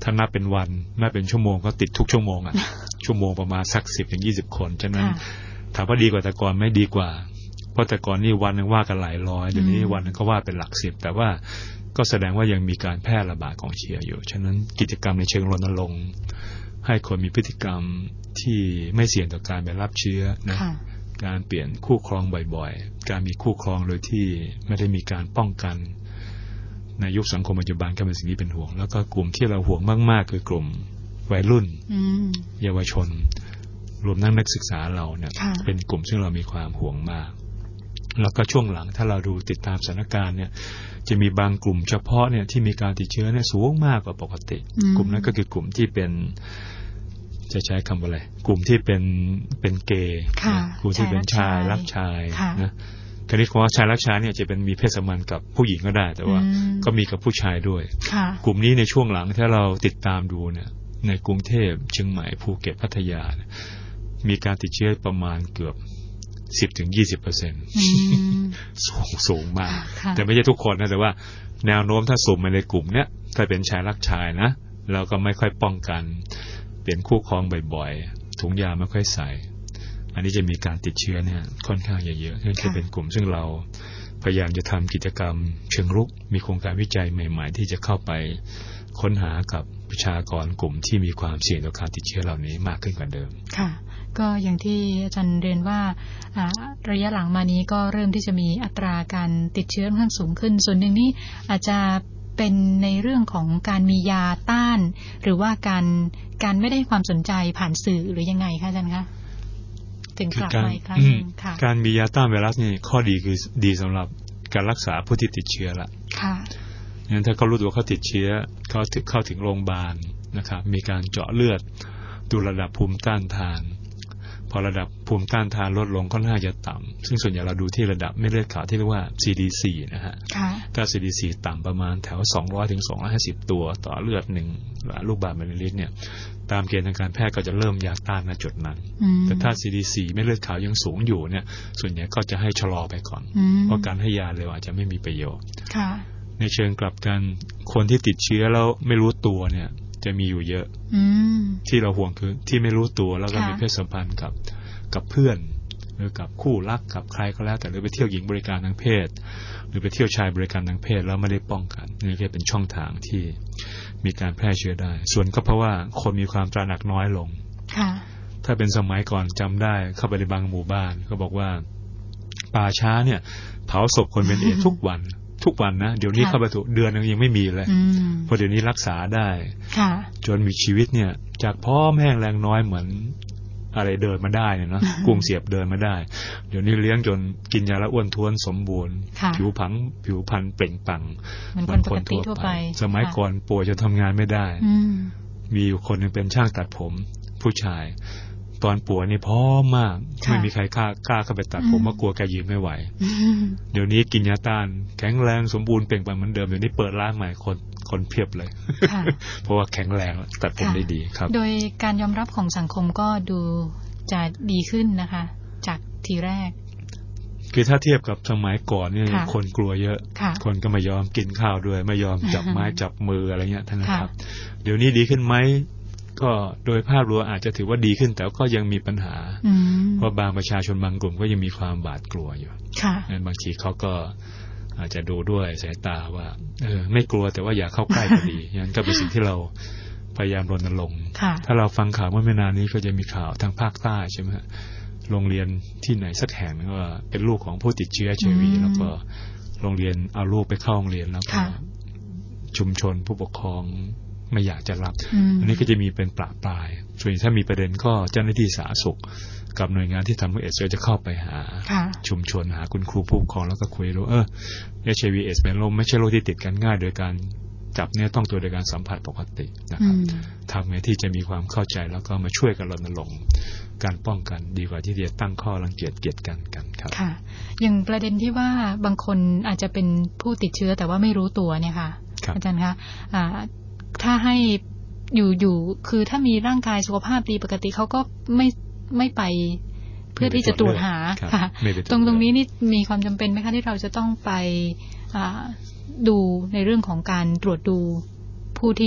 ถ้านับเป็นวันนับเป็นชั่วโมงก็ติดทุกชั่วโมงอ่ะ ชั่วโมงประมาณสักสิบถึงยี่สิบคนฉะนั้นถามว่าดีกว่าแต่ก่อนไม่ดีกว่าเพราะแต่ก่อนนี่วันนึงว่ากันหลายร้อยเดี๋ยวนี้วันนึงก็ว่าเป็นหลักสิบแต่ว่าก็แสดงว่ายังมีการแพร่ระบาดของเชื้ออยู่ฉะนั้นกิจกรรมในเชิงรณรงค์ให้คนมีพฤติกรรมที่ไม่เสี่ยงต่อการไปรับเชื้อนะการเปลี่ยนคู่ครองบ่อยๆการมีคู่ครองโดยที่ไม่ได้มีการป้องกันในยุคสังคมปัจจุบันก็เป็นสิ่งที่เป็นห่วงแล้วก็กลุ่มที่เราห่วงมากๆคือกลุ่มวัยรุ่นเยาวชนรวมทั้งนักศึกษาเราเนี่ยเป็นกลุ่มซึ่งเรามีความห่วงมากแล้วก็ช่วงหลังถ้าเราดูติดตามสถานการณ์เนี่ยจะมีบางกลุ่มเฉพาะเนี่ยที่มีการติดเชื้อเนี่ยสูงมากกว่าปกติกลุ่มนั้นก็คือกลุ่มที่เป็นจะใช้คำว่าอะไรกลุ่มที่เป็นเป็นเกย์กลุ่มที่เป็นชายรักชายนะคราวนี้คำว่าชายรักชายเนี่ยจะเป็นมีเพศสัมพันธ์กับผู้หญิงก็ได้แต่ว่าก็มีกับผู้ชายด้วยกลุ่มนี้ในช่วงหลังถ้าเราติดตามดูเนี่ยในกรุงเทพเชียงใหม่ภูเก็ตพัทยามีการติดเชื้อประมาณเกือบสิบถึงยี่สิบเปอร์เซ็นต์สูงสูงมากแต่ไม่ใช่ทุกคนนะแต่ว่าแนวโน้มถ้าสุ่มในกลุ่มเนี้ยถ้าเป็นชายรักชายนะเราก็ไม่ค่อยป้องกันเปลี่ยนคู่ครองบ่อยๆถุงยาไม่ค่อยใส่อันนี้จะมีการติดเชื้อเนี่ยค่อนข้างเยอะๆนั่นจะเป็นกลุ่มซึ่งเราพยายามจะทำกิจกรรมเชิงรุกมีโครงการวิจัยใหม่ๆที่จะเข้าไปค้นหากับประชากรกลุ่มที่มีความเสี่ยงต่อการติดเชื้อเหล่านี้มากขึ้นกว่าเดิมค่ะก็อย่างที่อาจารย์เรียนว่าระยะหลังมานี้ก็เริ่มที่จะมีอัตราการติดเชื้อค่อนข้างสูงขึ้นส่วนหนึ่งนี้อาจจะเป็นในเรื่องของการมียาต้านหรือว่าการการไม่ได้ความสนใจผ่านสื่อหรือยังไงคะอาจารย์คะถึงกลับมาอีกครั้งนึงค่ะการมียาต้านไวรัสนี่ข้อดีคือดีสำหรับการรักษาผู้ที่ติดเชื้อละค่ะงั้นถ้าเขารู้ตัวเขาติดเชื้อเขาเข้าถึงโรงพยาบาลนะครับมีการเจาะเลือดดูระดับภูมิต้านทานพอระดับภูมิต้านทานลดลงก็น่าจะต่ำซึ่งส่วนใหญ่เราดูที่ระดับเม็ดเลือดขาวที่เรียกว่า ซี ดี โฟร์ นะฮะถ้า ซี ดี โฟร์ ต่ำประมาณแถวสองร้อยถึงสองร้อยห้าสิบตัวต่อเลือดหนึ่งลูกบาศก์เมตรลิตรเนี่ยตามเกณฑ์ทางการแพทย์ก็จะเริ่มยาต้านณจุดนั้นแต่ถ้า ซี ดี โฟร์ เม็ดเลือดขาวยังสูงอยู่เนี่ยส่วนใหญ่ก็จะให้ชะลอไปก่อนเพราะการให้ยาเร็วอาจจะไม่มีประโยชน์ในเชิงกลับกันคนที่ติดเชื้อแล้วไม่รู้ตัวเนี่ยจะมีอยู่เยอะที่เราห่วงคือที่ไม่รู้ตัวแล้วก็มีเพศสัมพันธ์กับกับเพื่อนหรือกับคู่รักกับใครก็แล้วแต่หรือไปเที่ยวหญิงบริการทางเพศหรือไปเที่ยวชายบริการทางเพศแล้วไม่ได้ป้องกันนี่ก็เป็นช่องทางที่มีการแพร่เชื้อได้ส่วนก็เพราะว่าคนมีความตระหนักน้อยลงถ้าเป็นสมัยก่อนจำได้เข้าไปในบางหมู่บ้านก็บอกว่าป่าช้าเนี่ยเผาศพคนเป็นเอดส์ทุกวันทุกวันนะเดี๋ยวนี้เข้าไปถูกเดือนนึงยังไม่มีเลยเพราะเดี๋ยวนี้รักษาได้จนมีชีวิตเนี่ยจากพร้อมแห้งแรงน้อยเหมือนอะไรเดินมาได้เนี่ยเนาะกุ้งเสียบเดินมาได้เดี๋ยวนี้เลี้ยงจนกินยาละอ้วนท้วนสมบูรณ์ผิวผังผิวพรรณเปล่งปลั่งเหมือนคนทั่วไปสมัยก่อนป่วยจนทำงานไม่ได้มีอยู่คนนึงเป็นช่างตัดผมผู้ชายตอนป่วยนี่พร้อมมากไม่มีใครกล้ากล้าเข้าไปตัดผมเพราะกลัวแกยืนไม่ไหวเดี๋ยวนี้กินยาต้านแข็งแรงสมบูรณ์เปล่งปลั่งเหมือนเดิมเดี๋ยวนี้เปิดร้านใหม่คนคนเพียบเลยเพราะว่าแข็งแรงตัดผมได้ดีครับโดยการยอมรับของสังคมก็ดูจะดีขึ้นนะคะจากทีแรกคือถ้าเทียบกับสมัยก่อนเนี่ยคนกลัวเยอะคนก็ไม่ยอมกินข้าวด้วยไม่ยอมจับไม้จับมืออะไรเงี้ยท่านนะครับเดี๋ยวนี้ดีขึ้นไหมก็โดยภาพรวมอาจจะถือว่าดีขึ้นแต่ก็ยังมีปัญหาเพราะบางประชาชนบางกลุ่มก็ยังมีความบาดกลัวอยู่งั้นบางทีเขาก็อาจจะดูด้วยสายตาว่าเออไม่กลัวแต่ว่าอย่าเข้าใกล้ก็ดีงั้นก็เป็นสิ่งที่เราพยายามรณรงค์ถ้าเราฟังข่าวเมื่อไม่นานนี้ก็จะมีข่าวทางภาคใต้ใช่ไหมฮะโรงเรียนที่ไหนสักแห่งก็เป็นลูกของผู้ติดเชื้อเอช ไอ วี แล้วก็โรงเรียนเอาลูกไปเข้าโรงเรียนแล้วก็ชุมชนผู้ปกครองไม่อยากจะรับอันนี้ก็จะมีเป็นปราปลายส่วนถ้ามีประเด็นก็เจ้าหน้าที่สาธารณสุขกับหน่วยงานที่ทำให้เอสจะเข้าไปหาชุมชนหาคุณครูผู้ปกครองแล้วก็คุยรู้เออ เอช ไอ วี เอสเป็นโรคไม่ใช่โรคที่ติดกันง่ายโดยการจับเนื้อต้องตัวโดยการสัมผัสปกตินะครับทำไงที่จะมีความเข้าใจแล้วก็มาช่วยกันรณรงค์การป้องกันดีกว่าที่จะตั้งข้อรังเกียจเกียดกันกันครับค่ะอย่างประเด็นที่ว่าบางคนอาจจะเป็นผู้ติดเชื้อแต่ว่าไม่รู้ตัวเนี่ยค่ะอาจารย์คะถ้าให้อยู่อยู่คือถ้ามีร่างกายสุขภาพดีปกติเขาก็ไม่ไม่ไปเพื่อที่จะตรวจหาค่ะตรงตรงนี้นี่มีความจำเป็นไหมคะที่เราจะต้องไปดูในเรื่องของการตรวจดูผู้ที่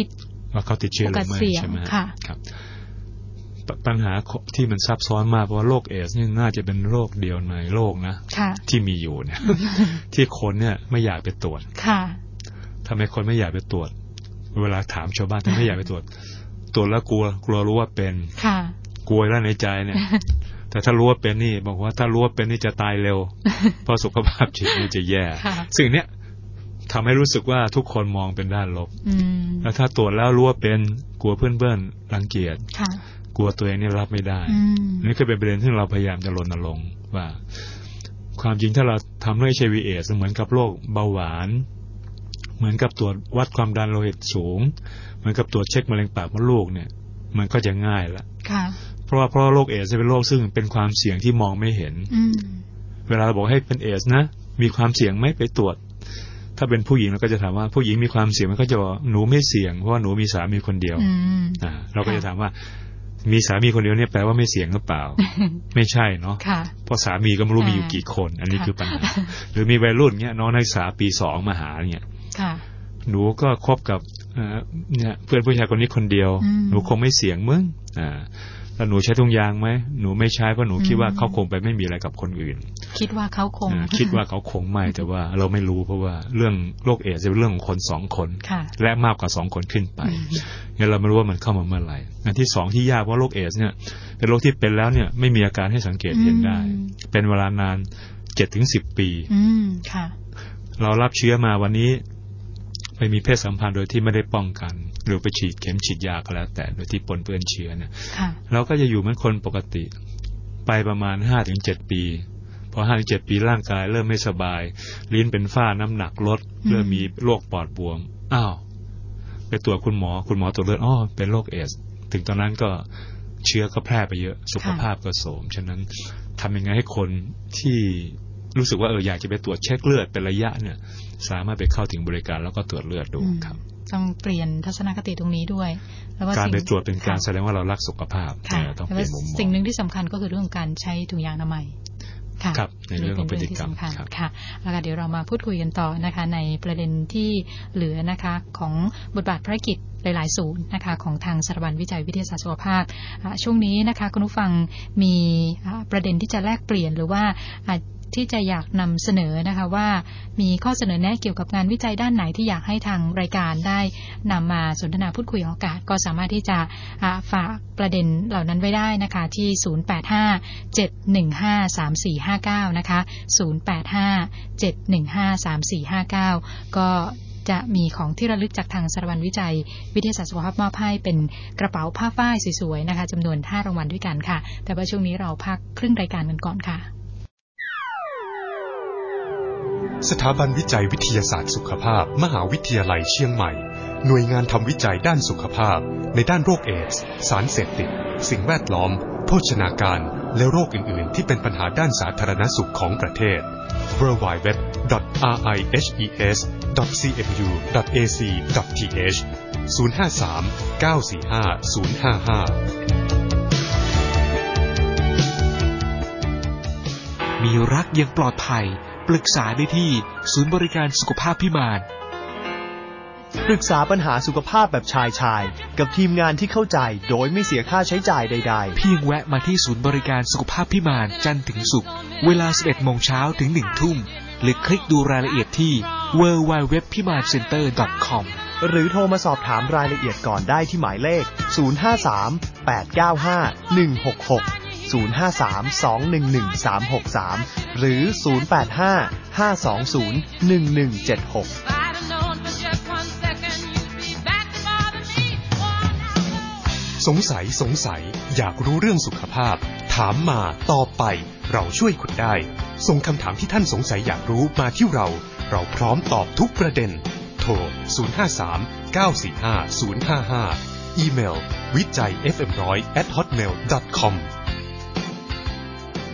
ว่าเขาติดเชื้อหรือไม่ใช่ไหมครับปัญหาที่มันซับซ้อนมากเพราะว่าโรคเอดส์นี่น่าจะเป็นโรคเดียวในโลกนะที่มีอยู่เนี่ย ที่คนเนี่ยไม่อยากไปตรวจทำไมคนไม่อยากไปตรวจเวลาถามชาวบ้านทำไมไม่อยากไปตรวจตรวจแล้วกลัวกลัวรู้ว่าเป็นกลัวแล้วในใจเนี่ยแต่ถ้ารู้ว่าเป็นนี่บอกว่าถ้ารู้ว่าเป็นนี่จะตายเร็วเพราะสุขภาพจิตนี่จะแย่สิ่งเนี้ยทำให้รู้สึกว่าทุกคนมองเป็นด้านลบแล้วถ้าตรวจแล้วรู้ว่าเป็นกลัวเพื่อนๆรังเกียจกลัวตัวเองนี่รับไม่ได้นี่คือเป็นประเด็นที่เราพยายามจะรณรงค์ว่าความจริงถ้าเราทำเรื่อง เอช ไอ วี เอดส์เหมือนกับโรคเบาหวานเหมือนกับตรวจวัดความดันโลหิตสูงเหมือนกับตรวจเช็คมะเร็งปากมดลูกเนี่ยมันก็จะง่ายละเพราะว่าเพราะโรคเอดส์เป็นโรคซึ่งเป็นความเสี่ยงที่มองไม่เห็นเวลาเราบอกให้เป็นเอดส์นะมีความเสี่ยงไหมไปตรวจถ้าเป็นผู้หญิงเราก็จะถามว่าผู้หญิงมีความเสี่ยงมันก็จะบอกหนูไม่เสี่ยงเพราะว่าหนูมีสามีคนเดียวอ่าเราก็จะถามว่ามีสามีคนเดียวเนี่ยแปลว่าไม่เสี่ยงหรือเปล่า ไม่ใช่เนาะเพราะสามีก็ไม่รู้มีอยู่กี่คนอันนี้คือปัญหาหรือมีวัยรุ่นเนี่ยน้องนักศึกษาปีสองมาหาเนี่ยหนูก็คบกับเนี่ยเพื่อนผู้ชายคนนี้คนเดียวหนูคงไม่เสี่ยงมึงอ่าแล้วหนูใช้ถุงยางไหมหนูไม่ใช้เพราะหนูคิดว่าเขาคงไปไม่มีอะไรกับคนอื่นคิดว่าเขาคงคิดว่าเขาคงไม่แต่ว่าเราไม่รู้เพราะว่าเรื่องโรคเอดส์เป็นเรื่องของคนสองคนและมากกว่าสองคนขึ้นไปงั้นเราไม่รู้ว่ามันเข้ามาเมื่อไหร่อันที่สองที่ยากเพราะโรคเอดส์เนี่ยเป็นโรคที่เป็นแล้วเนี่ยไม่มีอาการให้สังเกตเห็นได้เป็นเวลานาน เจ็ดถึงสิบ ปีเรารับเชื้อมาวันนี้ไปมีเพศสัมพันธ์โดยที่ไม่ได้ป้องกันหรือไปฉีดเข็มฉีดยาก็แล้วแต่โดยที่ปนเปื้อนเชื้อเนี่ยเราก็จะอยู่เหมือนคนปกติไปประมาณ ห้าถึงเจ็ด ปีพอ ห้าถึงเจ็ด ปีร่างกายเริ่มไม่สบายลิ้นเป็นฝ้าน้ำหนักลดเริ่มมีโรคปอดบวมอ้าวไปตรวจคุณหมอคุณหมอตรวจเลือดอ้อเป็นโรคเอดส์ถึงตอนนั้นก็เชื้อก็แพร่ไปเยอะสุขภาพก็โทรมฉะนั้นทำยังไงให้คนที่รู้สึกว่าเอออยากจะไปตรวจเช็คเลือดเป็นระยะเนี่ยสามารถไปเข้าถึงบริการแล้วก็ตรวจเลือดดูครับต้องเปลี่ยนทัศนคติตรงนี้ด้วยแล้วก็การไปตรวจเป็นการแสดงว่าเรารักสุขภาพต้องเปลี่ยนมุมมองสิ่งหนึ่งที่สำคัญก็คือเรื่องของการใช้ถุงยางอนามัยครับในเรื่องของพฤติกรรมค่ะแล้วก็เดี๋ยวเรามาพูดคุยกันต่อนะคะในประเด็นที่เหลือนะคะของบทบาทภารกิจหลายๆศูนย์นะคะของทางสถาบันวิจัยวิทยาศาสตร์สุขภาพช่วงนี้นะคะคุณผู้ฟังมีประเด็นที่จะแลกเปลี่ยนหรือว่าที่จะอยากนำเสนอนะคะว่ามีข้อเสนอแนะเกี่ยวกับงานวิจัยด้านไหนที่อยากให้ทางรายการได้นำมาสนทนาพูดคุยออกอากาศก็สามารถที่จะฝากประเด็นเหล่านั้นไว้ได้นะคะที่ศูนย์ แปด ห้า เจ็ด หนึ่ง ห้า สาม สี่ ห้า เก้านะคะศูนย์ แปด ห้า เจ็ด หนึ่ง ห้า สาม สี่ ห้า เก้าก็จะมีของที่ระลึกจากทางสถาบันวิจัยวิทยาศาสตร์สุขภาพมอบให้เป็นกระเป๋าผ้าฝ้ายสวยๆนะคะจำนวนห้ารางวัลด้วยกันค่ะแต่ว่าช่วงนี้เราพักครึ่งรายการกันก่อนค่ะสถาบันวิจัยวิทยาศาสตร์สุขภาพมหาวิทยาลัยเชียงใหม่หน่วยงานทำวิจัยด้านสุขภาพในด้านโรคเอดส์สารเสพติดสิ่งแวดล้อมโภชนาการและโรคอื่นๆที่เป็นปัญหาด้านสาธารณสุขของประเทศ ดับเบิลยู ดับเบิลยู ดับเบิลยู ดอท อาร์ ไอ เอช อี เอส ดอท ซี เอ็ม ยู ดอท เอ ซี ดอท ที เอช ศูนย์ ห้า สาม เก้า สี่ ห้า ศูนย์ ห้า ห้ามีรักยังปลอดภัยปรึกษาได้ที่ศูนย์บริการสุขภาพพิมานปรึกษาปัญหาสุขภาพแบบชายชายกับทีมงานที่เข้าใจโดยไม่เสียค่าใช้จ่ายใดๆเพียงแวะมาที่ศูนย์บริการสุขภาพพิมานจันทร์ถึงศุกร์เวลา สิบเอ็ดโมงเช้าถึง หนึ่ง ทุ่มหรือคลิกดูรายละเอียดที่ ดับเบิลยู ดับเบิลยู ดับเบิลยู ดอท พิมานเซ็นเตอร์ ดอท คอมหรือโทรมาสอบถามรายละเอียดก่อนได้ที่หมายเลขศูนย์ ห้า สาม แปด เก้า ห้า หนึ่ง หก หกศูนย์ ห้า สาม สอง หนึ่ง หนึ่ง สาม หก สามหรือศูนย์ แปด ห้า ห้า สอง ศูนย์ หนึ่ง หนึ่ง เจ็ด หกสงสัยสงสัยอยากรู้เรื่องสุขภาพถามมาตอบไปเราช่วยคุณได้ส่งคำถามที่ท่านสงสัยอยากรู้มาที่เราเราพร้อมตอบทุกประเด็นโทรศูนย์ ห้า สาม เก้า สี่ ห้า ศูนย์ ห้า ห้าอีเมลวิจัย เอฟ เอ็ม หนึ่งร้อย แอท ฮอตเมล ดอท คอม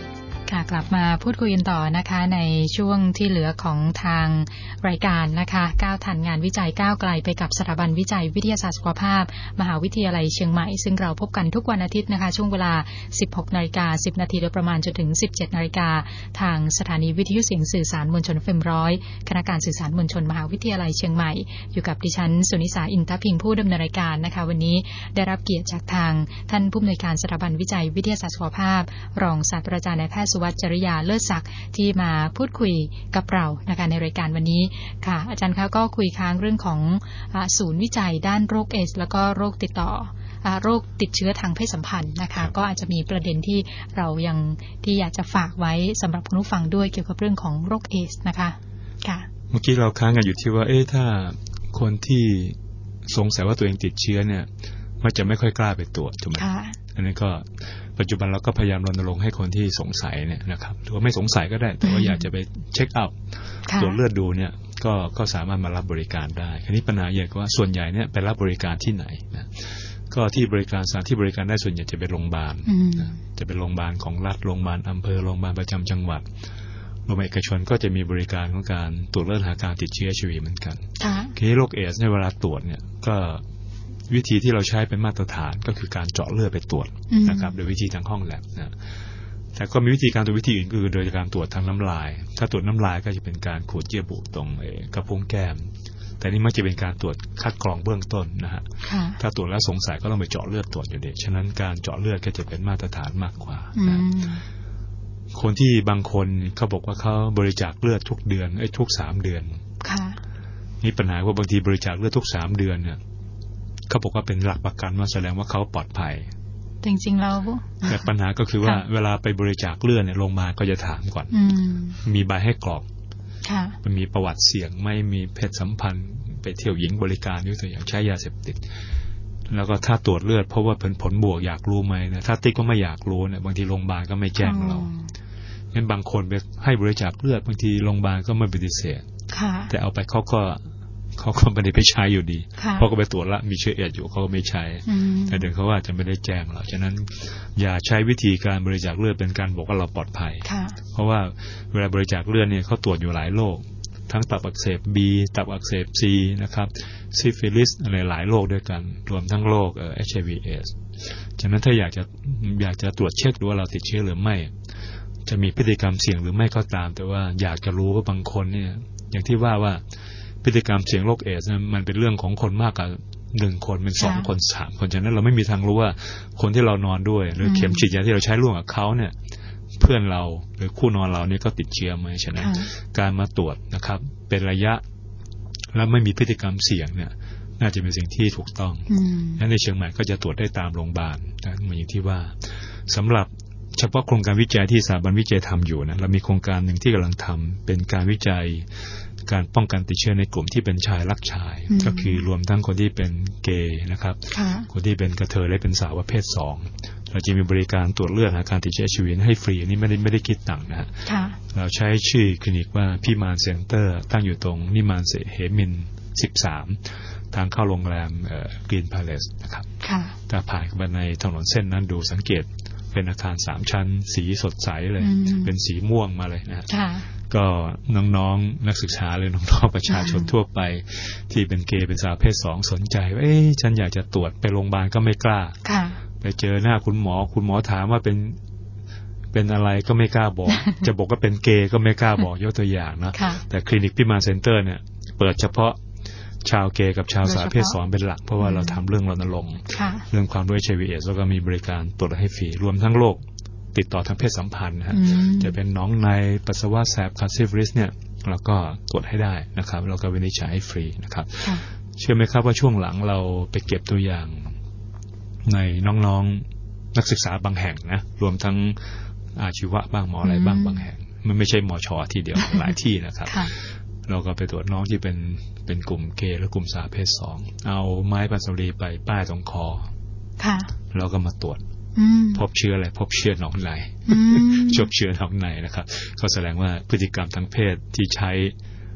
ค่ะกลับมาพูดคุยกันต่อนะคะในช่วงที่เหลือของทางรายการนะคะก้าวทันงานวิจัยก้าวไกลไปกับสถาบันวิจัยวิทยาศาสตร์สุขภาพมหาวิทยาลัยเชียงใหม่ซึ่งเราพบกันทุกวันอาทิตย์นะคะช่วงเวลา สิบหกนาฬิกาสิบนาทีโดยประมาณจนถึง สิบเจ็ดนาฬิกาทางสถานีวิทยุเสียงสื่อสารมวลชน เอฟ เอ็ม หนึ่งร้อยคณะการสื่อสารมวลชนมหาวิทยาลัยเชียงใหม่อยู่กับดิฉันสุนิสาอินทพิงค์ผู้ดำเนินรายการนะคะวันนี้ได้รับเกียรติจากทางท่านผู้อำนวยการสถาบันวิจัยวิทยาศาสตร์สุขภาพรองศาสตราจารย์นายแพทย์สุวัฒน์จริยาเลิศศักดิ์ที่มาพูดคุยกับเรานะคะในรายการวันนี้ค่ะอาจารย์คะก็คุยค้างเรื่องของศูนย์วิจัยด้านโรคเอดส์แล้วก็โรคติดต่อโรคติดเชื้อทางเพศสัมพันธ์นะคะก็อาจจะมีประเด็นที่เรายังที่อยากจะฝากไว้สำหรับคุณผู้ฟังด้วยเกี่ยวกับเรื่องของโรคเอดส์นะคะค่ะเมื่อกี้เราค้างกันอยู่ที่ว่าเอ๊ะถ้าคนที่สงสัยว่าตัวเองติดเชื้อเนี่ยมันจะไม่ค่อยกล้าไปตรวจถูกไหมอันนี้ก็ปัจจุบันเราก็พยายามรณรงค์ให้คนที่สงสัยเนี่ยนะครับหรือว่าไม่สงสัยก็ได้แต่ว่าอยากจะไปเช็คอัพตรวจเลือดดูเนี่ยก็ก็สามารถมารับบริการได้คราวนี้ปัญหาใหญ่ก็ว่าส่วนใหญ่เนี่ยไปรับบริการที่ไหนนะก็ที่บริการสถานที่บริการได้ส่วนใหญ่จะเป็นโรงพยาบาลนะจะเป็นโรงพยาบาลของรัฐโรงพยาบาลอำเภอโรงพยาบาลประจำจังหวัดโรงพยาบาลเอกชนก็จะมีบริการของการตรวจเลือดหาการติดเชื้อ เอช ไอ วี เหมือนกันทีนี้โรคเอดส์ในเวลาตรวจเนี่ยก็วิธีที่เราใช้เป็นมาตรฐานก็คือการเจาะเลือดไปตรวจนะครับโดยวิธีทางห้องแลบนะแต่ก็มีวิธีการตรวจวิธีอื่นคือโดยการตรวจทางน้ำลายถ้าตรวจน้ำลายก็จะเป็นการขูดเยื่อบุตรงกระพุ้งแก้มแต่นี่มันจะเป็นการตรวจคัดกรองเบื้องต้นนะฮะถ้าตรวจแล้วสงสัยก็ต้องไปเจาะเลือดตรวจอยู่ดีฉะนั้นการเจาะเลือดก็จะเป็นมาตรฐานมากกว่านะคนที่บางคนเขาบอกว่าเขาบริจาคเลือดทุกเดือนไอ้ทุกสามเดือนนี่ปัญหาว่าบางทีบริจาคเลือดทุกสามเดือนเนี่ยเขาบอกว่าเป็นหลักประกันว่าแสดงว่าเขาปลอดภัยจริงๆแล้วแต่ปัญหาก็คือว่าเวลาไปบริจาคเลือดเนี่ยโรงพยาบาลก็จะถามก่อนมีใบให้กรอกมันมีประวัติเสี่ยงไม่มีเพศสัมพันธ์ไปเที่ยวหญิงบริการยกตัวอย่างใช้ยาเสพติดแล้วก็ถ้าตรวจเลือดเพราะว่าเป็นผลบวกอยากรู้ไหมเนี่ยถ้าติ๊กก็ไม่อยากรู้เนี่ยบางทีโรงพยาบาลก็ไม่แจ้งเรางั้นบางคนไปให้บริจาคเลือดบางทีโรงพยาบาลก็ไม่ปฏิเสธแต่เอาไปเขาก็เขาก็ไม่ได้ไปใช้อยู่ดีเพราะก็ไปตรวจละมีเชื้อเอดส์อยู่เขาก็ไม่ใช้แต่เดี๋ยวเขาว่าจะไม่ได้แจ้งเราฉะนั้นอย่าใช้วิธีการบริจาคเลือดเป็นการบอกว่าเราปลอดภัยเพราะว่าเวลาบริจาคเลือดเนี่ยเขาตรวจอยู่หลายโรคทั้งตับอักเสบ B ตับอักเสบ C นะครับซิฟิลิสอะไรหลายโรคด้วยกันรวมทั้งโรคเอ่อ เอช ไอ วี เอดส์ฉะนั้นถ้าอยากจะอยากจะตรวจเช็คดูว่าเราติดเชื้อหรือไม่จะมีพฤติกรรมเสี่ยงหรือไม่ก็ตามแต่ว่าอยากจะรู้ว่าบางคนเนี่ยอย่างที่ว่าว่าพฤติกรรมเสี่ยงโรคเอดส์มันเป็นเรื่องของคนมากกว่าหนึ่งคนเป็นสองคนสามคนฉะนั้นเราไม่มีทางรู้ว่าคนที่เรานอนด้วยหรือเข็มฉีดยาที่เราใช้ร่วมกับเขาเนี่ยเพื่อนเราหรือคู่นอนเราเนี่ยก็ติดเชื้อไหมฉะนั้นการมาตรวจนะครับเป็นระยะแล้วไม่มีพฤติกรรมเสี่ยงเนี่ยน่าจะเป็นสิ่งที่ถูกต้องและในเชียงใหม่ก็จะตรวจได้ตามโรงพยาบาลนะเหมือนอย่างที่ว่าสำหรับเฉพาะโครงการวิจัยที่สถาบันวิจัยทำอยู่นะเรามีโครงการหนึ่งที่กำลังทำเป็นการวิจัยการป้องกันติดเชื้อในกลุ่มที่เป็นชายรักชายก็คือรวมทั้งคนที่เป็นเกย์นะครับคนที่เป็นกระเทยและเป็นสาวประเภทสองเราจะมีบริการตรวจเลือดหาการติดเชื้อ เอช ไอ วี ให้ฟรีนี่ไม่ได้ไม่ได้คิดตังค์นะฮะเราใช้ชื่อคลินิกว่าพิมานเซ็นเตอร์ตั้งอยู่ตรงนิมานเหมินสิบสามทางเข้าโรงแรมเอ่อกรีนพาเลสนะครับถ้าผ่านไปในถนนเส้นนั้นดูสังเกตเป็นอาคารสามชั้นสีสดใสเลยเป็นสีม่วงมาเลยนะก็น้องๆนักศึกษาเลยน้องๆประชาชนทั่วไปที่เป็นเกย์เป็นสาวเพศสองสนใจว่าเอ๊ะฉันอยากจะตรวจไปโรงพยาบาลก็ไม่กล้าไปเจอหน้าคุณหมอคุณหมอถามว่าเป็นเป็นอะไรก็ไม่กล้าบอก จะบอกว่าเป็นเกย์ก็ไม่กล้าบอกยกตัวอย่างนะแต่คลินิกพิมานเซ็นเตอร์เนี่ยเปิดเฉพาะชาวเกย์กับชาวสาวเพศสองเป็นหลักเพราะว่าเราทำเรื่องรณรงค์เรื่องความรู้ เอช ไอ วี เอดส์แล้วก็มีบริการตรวจให้ฟรีรวมทั้งโรคติดต่อทางเพศสัมพันธ์นะฮะจะเป็นหนองในปัสสาวะแสบคาซิฟิลิสเนี่ยเราก็ตรวจให้ได้นะครับเราก็วินิจฉัยให้ฟรีนะครับเชื่อไหมครับว่าช่วงหลังเราไปเก็บตัวอย่างในน้องๆนักศึกษาบางแห่งนะรวมทั้งอาชีวะบ้างหมออะไรบ้างบางแห่งมันไม่ใช่มช.ที่เดียว หลายที่นะครับเราก็ไปตรวจน้องที่เป็นเป็นกลุ่มเกย์และกลุ่มสาวเพศสองเอาไม้ปัสสาวะไปป้ายตรงคอแล้วก็มาตรวจพบเชื้ออะไรพบเชื้อหนองในพบเชื้อหนองในนะครับก็แสดงว่าพฤติกรรมทางเพศที่ใช้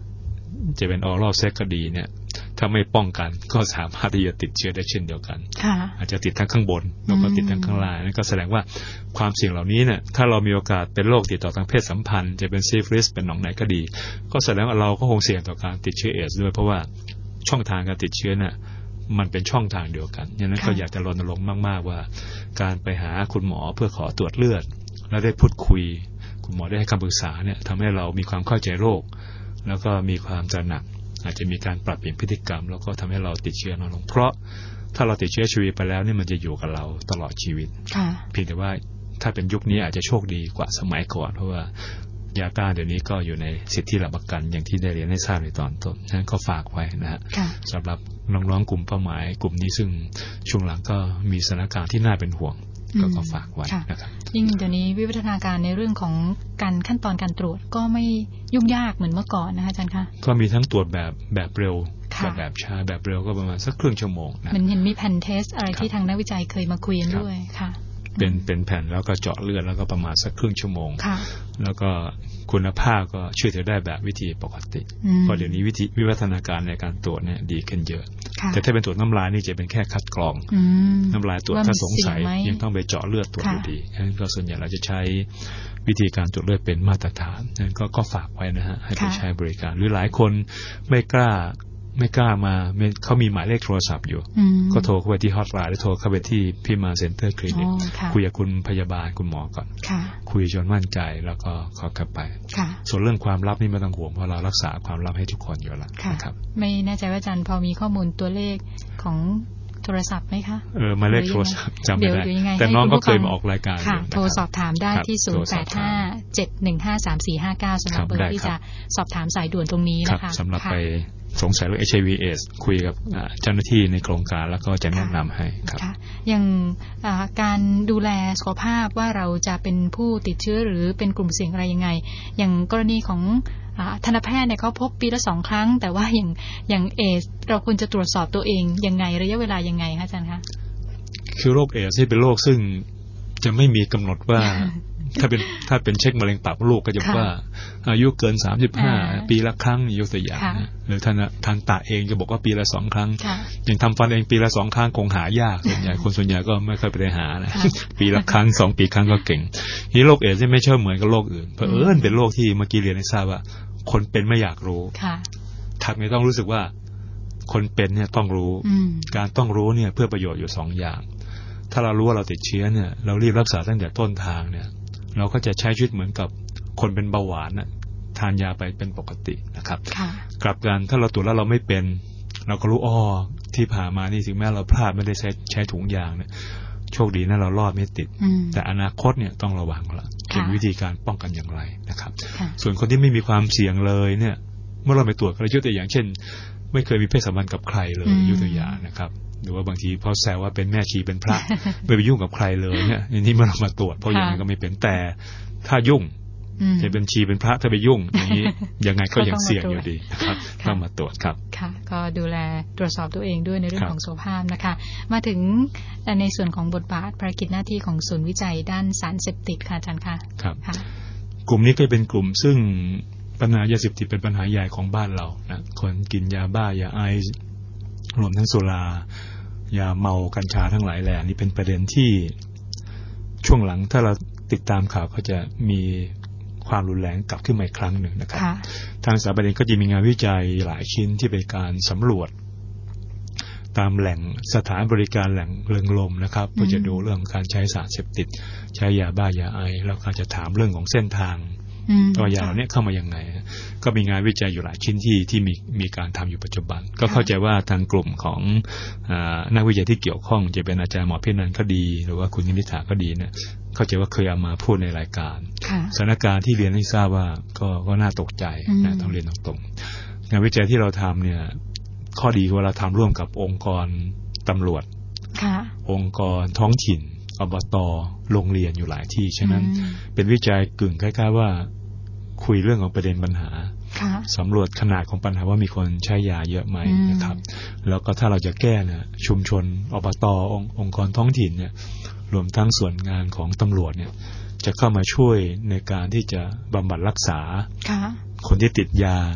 จะเป็นออรัลเซ็กก็ดีเนี่ยถ้าไม่ป้องกันก็สามารถที่จะติดเชื้อได้เช่นเดียวกันอาจจะติดทั้งข้างบนแล้วก็ติดทั้งข้างล่างนั่นก็แสดงว่าความเสี่ยงเหล่านี้เนี่ยถ้าเรามีโอกาสเป็นโรคติดต่อทางเพศสัมพันธ์จะเป็นซิฟิลิสเป็นหนองไหนก็ดีก็แสดงว่าเราก็คงเสี่ยงต่อการติดเชื้อเอดส์ด้วยเพราะว่าช่องทางการติดเชื้อเนี่ยมันเป็นช่องทางเดียวกันดังนั้นก็อยากจะรณรงค์มากๆว่าการไปหาคุณหมอเพื่อขอตรวจเลือดแล้วได้พูดคุยคุณหมอได้ให้คำปรึกษาเนี่ยทำให้เรามีความเข้าใจโรคแล้วก็มีความตระหนักอาจจะมีการปรับเปลี่ยนพฤติกรรมแล้วก็ทำให้เราติดเชื้อน้อยลงเพราะถ้าเราติดเชื้อชีวิตไปแล้วนี่มันจะอยู่กับเราตลอดชีวิตเพียงแต่ว่าถ้าเป็นยุคนี้อาจจะโชคดีกว่าสมัยก่อนเพราะว่ายาต้านเดี๋ยวนี้ก็อยู่ในสิทธิหลักประกันอย่างที่ได้เรียนให้ทราบในตอนต้นนั้นก็ฝากไว้นะฮะสำหรับน้องๆกลุ่มเป้าหมายกลุ่มนี้ซึ่งช่วงหลังก็มีสถานการณ์ที่น่าเป็นห่วงก็ก็ฝากไว้นะครับยิ่งเดี๋ยวนี้วิวัฒนาการในเรื่องของการขั้นตอนการตรวจก็ไม่ยุ่งยากเหมือนเมื่อก่อนนะคะอาจารย์คะก็มีทั้งตรวจแบบแบบเร็วกับแบบช้าแบบเร็วก็ประมาณสักครึ่งชั่วโมงนะมันเห็นมีแผ่นเทสอะไรที่ทางนักวิจัยเคยมาคุยกันด้วยค่ะเป็นเป็นแผ่นแล้วก็เจาะเลือดแล้วก็ประมาณสักครึ่งชั่วโมงแล้วก็คุณภาพก็ช่วยถือได้แบบวิธีปกติเพราะเดี๋ยวนี้วิธีวิวัฒนาการในการตรวจเนี่ยดีขึ้นเยอะแต่ถ้าเป็นตรวจน้ำลายนี่จะเป็นแค่คัดกรองน้ำลายตรวจถ้าสงสัยยังต้องไปเจาะเลือดตรวจอยู่ดีฉะนั้นก็ส่วนใหญ่เราจะใช้วิธีการตรวจเลือดเป็นมาตรฐานนั้นก็ก็ฝากไว้นะฮะให้ไปใช้บริการหรือหลายคนไม่กล้าไม่กล้ามาเขามีหมายเลขโทรศัพท์อยู่ก็โทรเข้าไปที่ฮอตไลน์หรือโทรเข้าไปที่พิมานเซ็นเตอร์คลินิกคุยกับคุณพยาบาลคุณหมอก่อนคุยจนมั่นใจแล้วก็ขอกลับไปส่วนเรื่องความลับนี่ไม่ต้องห่วงเพราะเรารักษาความลับให้ทุกคนอยู่แล้วนะครับไม่แน่ใจว่าอาจารย์พอมีข้อมูลตัวเลขของโทรศัพท์ไหมคะเออหมายเลขโทรศัพท์จำไม่ได้แต่น้องก็เคยมาออกรายการโทรสอบถามได้ที่ศูนย์ แปด ห้า เจ็ด หนึ่ง ห้า สาม สี่ ห้า เก้าสำหรับเบอร์ที่จะสอบถามสายด่วนตรงนี้นะคะสำหรับไปสงสัยเรื่อง เอช ไอ วี เอดส์ คุยกับเจ้าหน้าที่ในโครงการแล้วก็จะแนะนำให้ครับอย่างการดูแลสุขภาพว่าเราจะเป็นผู้ติดเชื้อหรือเป็นกลุ่มเสี่ยงอะไรยังไงอย่างกรณีของทันตแพทย์เนี่ยเขาพบปีละสองครั้งแต่ว่าอย่างอย่างเอดส์เราควรจะตรวจสอบตัวเองยังไงระยะเวลายังไงคะอาจารย์คะคือโรคเอดส์ที่เป็นโรคซึ่งจะไม่มีกำหนดว่าถ้าเป็นถ้าเป็นเช็คมะเร็งปากมดลูกก็จะว่าอายุเกินสามสิบห้าปีละครั้งยกตัวอย่างนะหรือท่านทางตาเองจะบอกว่าปีละสองครั้งอย่างทำฟันเองปีละสองครั้งคงหายากส่วนใหญ่คนส่วนใหญ่ก็ไม่ค่อยไปหานะปีละครั้งสองปีครั้งก็เก่งนี่โรคเอดส์ไม่ใช่เหมือนกับโรคอื่นเพราะเอิญเป็นโรคที่เมื่อกี้เรียนให้ทราบว่าคนเป็นไม่อยากรู้ถักไม่ต้องรู้สึกว่าคนเป็นเนี่ยต้องรู้การต้องรู้เนี่ยเพื่อประโยชน์อยู่สองอย่างถ้าเรารู้ว่าเราติดเชื้อเนี่ยเรารีบรักษาตั้งแต่ต้นทางเนี่ยเราก็จะใช้ชีวิตเหมือนกับคนเป็นเบาหวานนะทานยาไปเป็นปกตินะครับกลับกันถ้าเราตรวจแล้วเราไม่เป็นเราก็รู้อ้อที่ผ่ามานี่ถึงแม้เราพลาดไม่ได้ใช้ใช้ถุงยางเนี่ยโชคดีนะเรารอดไม่ติดแต่อนาคตเนี่ยต้องระวังละเป็นวิธีการป้องกันอย่างไรนะครับส่วนคนที่ไม่มีความเสี่ยงเลยเนี่ยเมื่อเราไปตรวจก็ยกตัวอย่างเช่นไม่เคยมีเพศสัมพันธ์กับใครเลยยกตัวอย่างนะครับหรือว่าบางทีพอแซวว่าเป็นแม่ชีเป็นพระไม่ไปยุ่งกับใครเลยเนี่ยอันนี้เมื่อเรามาตรวจเพราะอย่างนั้นก็ไม่เป็นแต่ถ้ายุ่งจะเป็นชีเป็นพระถ้าไปยุ่งอย่างนี้ยังไงก็ยังเสี่ยงอยู่ดีนะครับต้องมาตรวจครับค่ะก็ดูแลตรวจสอบตัวเองด้วยในเรื่องของสุขภาพนะคะมาถึงในส่วนของบทบาทภารกิจหน้าที่ของศูนย์วิจัยด้านสารเสพติดค่ะอาจารย์ค่ะครับกลุ่มนี้ก็เป็นกลุ่มซึ่งปัญหายาเสพติดเป็นปัญหาใหญ่ของบ้านเรานะคนกินยาบ้ายาไอซ์รวมทั้งสุรายาเมากัญชาทั้งหลายแหล่นี่เป็นประเด็นที่ช่วงหลังถ้าเราติดตามข่าวก็จะมีความรุนแรงกลับขึ้นมาอีกครั้งหนึ่งนะครับทางสถาบันเองก็จะมีงานวิจัยหลายชิ้นที่เป็นการสำรวจตามแหล่งสถานบริการแหล่งเริงรมย์นะครับเพื่อจะดูเรื่องการใช้สารเสพติดใช้ยาบ้ายาไอซ์แล้วก็จะถามเรื่องของเส้นทางตัวยาเหล่านี้เข้ามายังไงก็มีงานวิจัยอยู่หลายชิ้นที่ที่มีมีการทำอยู่ปัจจุบันก็เข้าใจว่าทางกลุ่มของนักวิจัยที่เกี่ยวข้องจะเป็นอาจารย์หมอพินันท์ก็ดีหรือว่าคุณนิธิฐาก็ดีเนี่ยเข้าใจว่าเคยเอามาพูดในรายการสถานการณ์ที่เรียนให้ทราบว่าก็ก็น่าตกใจนะต้องเรียนตรงๆงานวิจัยที่เราทำเนี่ยข้อดีคือเราทำร่วมกับองค์กรตำรวจองค์กรท้องถิ่นอบต.โรงเรียนอยู่หลายที่ฉะนั้นเป็นวิจัยกึ่งคล้ายๆว่าคุยเรื่องของประเด็นปัญหาสำรวจขนาดของปัญหาว่ามีคนใช้ยาเยอะไหมนะครับแล้วก็ถ้าเราจะแก้เนี่ยชุมชนอบต.ององค์กรท้องถิ่นเนี่ยรวมทั้งส่วนงานของตำรวจเนี่ยจะเข้ามาช่วยในการที่จะบำบัดรักษาคนที่ติดยา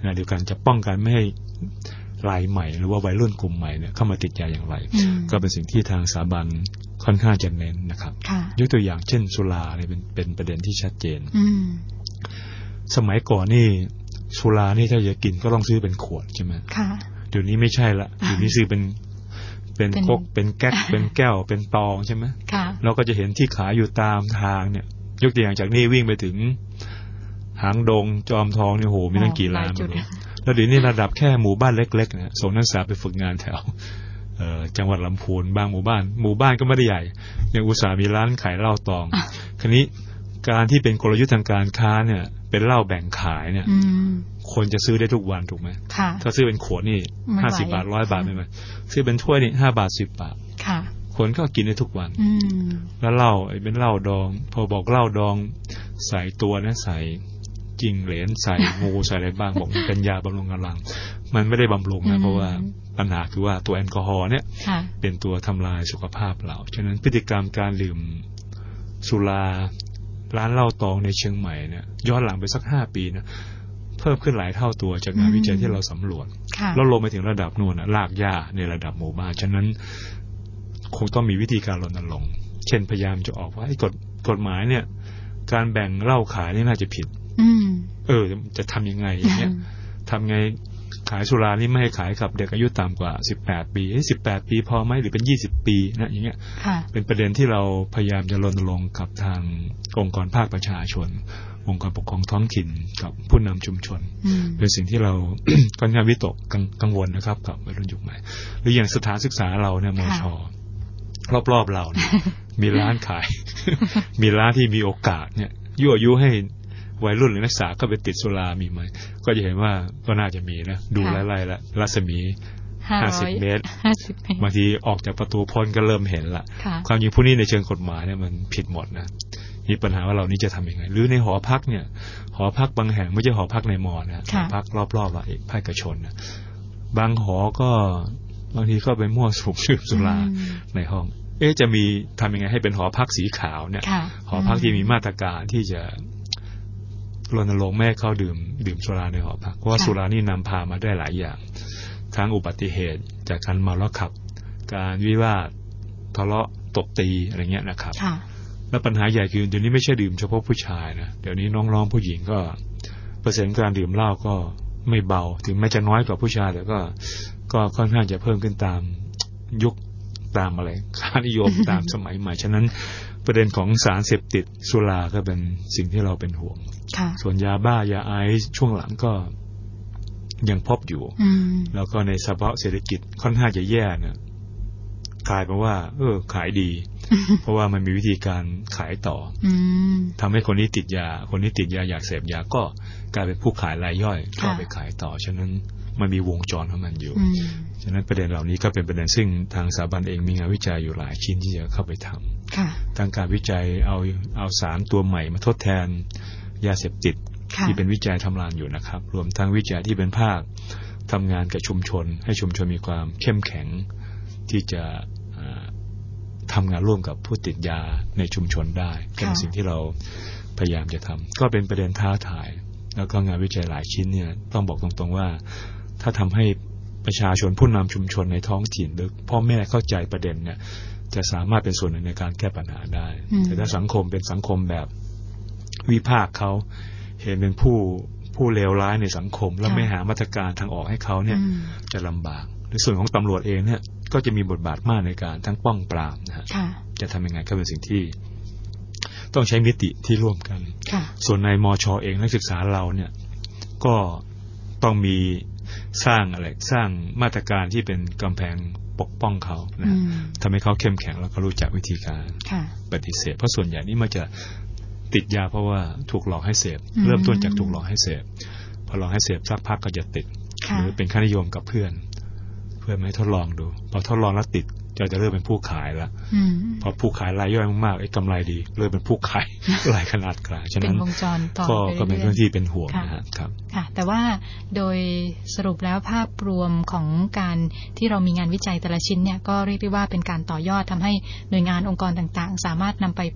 นะเดียวกันจะป้องกันไม่ให้รายใหม่หรือว่าวัยรุ่นกลุ่มใหม่เนี่ยเข้ามาติดยาอย่างไรก็เป็นสิ่งที่ทางสถาบันค่อนข้างจะเน้นนะครับยกตัวอย่างเช่นสุราเนี่ยเป็นเป็นประเด็นที่ชัดเจนสมัยก่อนนี่สุรานี่ถ้าจะกินก็ต้องซื้อเป็นขวดใช่ไหมเดี๋ยวนี้ไม่ใช่ละเดี๋ยวนี้ซื้อเป็นเป็นคกเป็นแก๊กเป็นแก้วเป็นตองใช่ไหมเราก็จะเห็นที่ขายอยู่ตามทางเนี่ยยกตัวอย่างจากนี่วิ่งไปถึงหางดงจอมทองนี่โหมีตั้งกี่ร้านแล้วเดี๋ยวนี้ระดับแค่หมู่บ้านเล็กๆนะส่งนักศึกษาไปฝึกงานแถวจังหวัดลำพูนบางหมู่บ้านหมู่บ้านก็ไม่ได้ใหญ่ยังอุตส่าห์มีร้านขายเหล้าตองคราวนี้การที่เป็นกลยุทธ์ทางการค้าเนี่ยเป็นเหล้าแบ่งขายเนี่ยคนจะซื้อได้ทุกวันถูกไหมถ้าซื้อเป็นขวดนี่ห้าสิบบาทร้อยบาทไม่ไหมซื้อเป็นถ้วยนี่ห้าบาทสิบบาทคนก็กินได้ทุกวันแล้วเหล้าเป็นเหล้าดองพอบอกเหล้าดองใส่ตัวนะใส่จิงเหลนใส่งูใส่อะไรบ้างบอกเป็นยาบำรุงกำลังมันไม่ได้บำรุงนะเพราะว่าปัญหาคือว่าตัวแอลกอฮอล์เนี่ยเป็นตัวทำลายสุขภาพเราฉะนั้นพฤติกรรมการดื่มสุราร้านเหล้าตองในเชียงใหม่เนี่ยย้อนหลังไปสักห้าปีนะเพิ่มขึ้นหลายเท่าตัวจากงานวิจัยที่เราสำรวจแล้วลงไปถึงระดับนู่นนะรากหญ้าในระดับหมู่บ้านฉะนั้นคงต้องมีวิธีการรณรงค์เช่นพยายามจะออกว่าไอ้กฎกฎหมายเนี่ยการแบ่งเหล้าขายนี่น่าจะผิดเออจะทำยังไงอย่างเงี้ยทำไงขายสุรานี่ไม่ให้ขายกับเด็กอายุต่ำกว่าสิบแปดปีสิบแปดปีพอไหมหรือเป็นยี่สิบปีนะอย่างเงี้ยเป็นประเด็นที่เราพยายามจะรณรงค์กับทางองค์กรภาคประชาชนองค์กรปกครองท้องถิ่นกับผู้นำชุมชนเป็นสิ่งที่เรา ค่อนข้างวิตกกังวลนะครับกับวัยรุ่นยุคใหม่หรืออย่างสถานศึกษาเราเนี่ยมช.รอบๆเราเนี่ยมีร้านขาย มีร้านที่มีโอกาสเนี่ยยั่วยุให้วัยรุ่นหรือนักศึกษาก็ไปติดสุรามีไหมก็จะเห็นว่าก็น่าจะมีนะดูไล่ๆละรัศมีห้าสิบเมตรบางทีออกจากประตูพ้นก็เริ่มเห็นละความจริงพวกนี้ในเชิงกฎหมายเนี่ยมันผิดหมดนะมีปัญหาว่าเรานี้จะทำยังไงหรือในหอพักเนี่ยหอพักบางแห่งไม่ใช่หอพักในมอนะหอพักรอบๆอ่ะภาคเอกชนนะบางหอก็บางทีก็ไปมั่วสุมดื่มสุราในห้องเอ๊ะจะมีทำยังไงให้เป็นหอพักสีขาวเนี่ยหอพักที่มีมาตรการที่จะรณรงค์ไม่ให้เขาดื่มดื่มสุราในหอพักเพราะว่าสุรานี่นำพามาได้หลายอย่างทั้งอุบัติเหตุจากการเมาแล้วขับการวิวาททะเลาะตบตีอะไรเงี้ยนะครับแล้วปัญหาใหญ่คือเดี๋ยวนี้ไม่ใช่ดื่มเฉพาะผู้ชายนะเดี๋ยวนี้น้องๆผู้หญิงก็เปอร์เซ็นต์การดื่มเหล้าก็ไม่เบาถึงแม้จะน้อยกว่าผู้ชายแต่ก็ก็ค่อนข้างจะเพิ่มขึ้นตามยุคตามอะไรค่านิยมตามสมัยใหม่ฉะนั้นประเด็นของสารเสพติดสุราก็เป็นสิ่งที่เราเป็นห่วงส่วนยาบ้ายาไอซ์ช่วงหลังก็ยังพบอยู่แล้วก็ในสภาวะเศรษฐกิจค่อนข้างจะแย่นะกลายเป็นว่าเออขายดี เพราะว่ามันมีวิธีการขายต่อทำให้คนนี้ติดยาคนนี้ติดยาอยากเสพยาก็กลายเป็นผู้ขายรายย่อยก็ไปขายต่อฉะนั้นมันมีวงจรของมันอยู่ฉะนั้นประเด็นเหล่านี้ก็เป็นประเด็นซึ่งทางสถาบันเองมีงานวิจัยอยู่หลายชิ้นที่จะเข้าไปทำทางการวิจัยเอาเอาสารตัวใหม่มาทดแทนยาเสพติดที่เป็นวิจัยทำงานอยู่นะครับรวมทั้งวิจัยที่เป็นภาคทำงานกับชุมชนให้ชุมชนมีความเข้มแข็งที่จะทำงานร่วมกับผู้ติดยาในชุมชนได้เป็นสิ่งที่เราพยายามจะทำก็เป็นประเด็นท้าทายแล้วก็งานวิจัยหลายชิ้นเนี่ยต้องบอกตรงๆว่าถ้าทำให้ประชาชนผู้นำชุมชนในท้องถิ่นหรือพ่อแม่เข้าใจประเด็นเนี่ยจะสามารถเป็นส่วนหนึ่งในการแก้ปัญหาได้แต่ถ้าสังคมเป็นสังคมแบบวิพากษ์เขาเห็นเป็นผู้ผู้เลวร้ายในสังคมแล้วไม่หามาตรการทางออกให้เขาเนี่ยจะลำบากในส่วนของตำรวจเองเนี่ยก็จะมีบทบาทมากในการทั้งป้องปรามนะฮะจะทำยังไงก็เป็นสิ่งที่ต้องใช้มิติที่ร่วมกันส่วนในมช.เองนักศึกษาเราเนี่ยก็ต้องมีสร้างอะไรสร้างมาตรการที่เป็นกำแพงปกป้องเขานะทำให้เขาเข้มแข็งแล้วก็รู้จักวิธีการปฏิเสธเพราะส่วนใหญ่นี่มันจะติดยาเพราะว่าถูกหลอกให้เสพเริ่มต้นจากถูกหลอกให้เสพพอหลอกให้เสพสักพักก็จะติดหรือเป็นค่านิยมกับเพื่อนเพื่อนไม่ทดลองดูพอทดลองแล้วติดจะจะเริ่มเป็นผู้ขายแล้วพอผู้ขายรายย่อยมากๆไอ้กำไรดีเริ่มเป็นผู้ขายรายขนาดกลางฉะนั้นก็ก็เป็นเรื่องที่เป็นห่วงนะครับค่ะแต่ว่าโดยสรุปแล้วภาพรวมของการที่เรามีงานวิจัยแต่ละชิ้นเนี่ยก็เรียกได้ว่าเป็นการต่อยอดทำให้หน่วยงานองค์กรต่างๆสามารถนำไปปรับ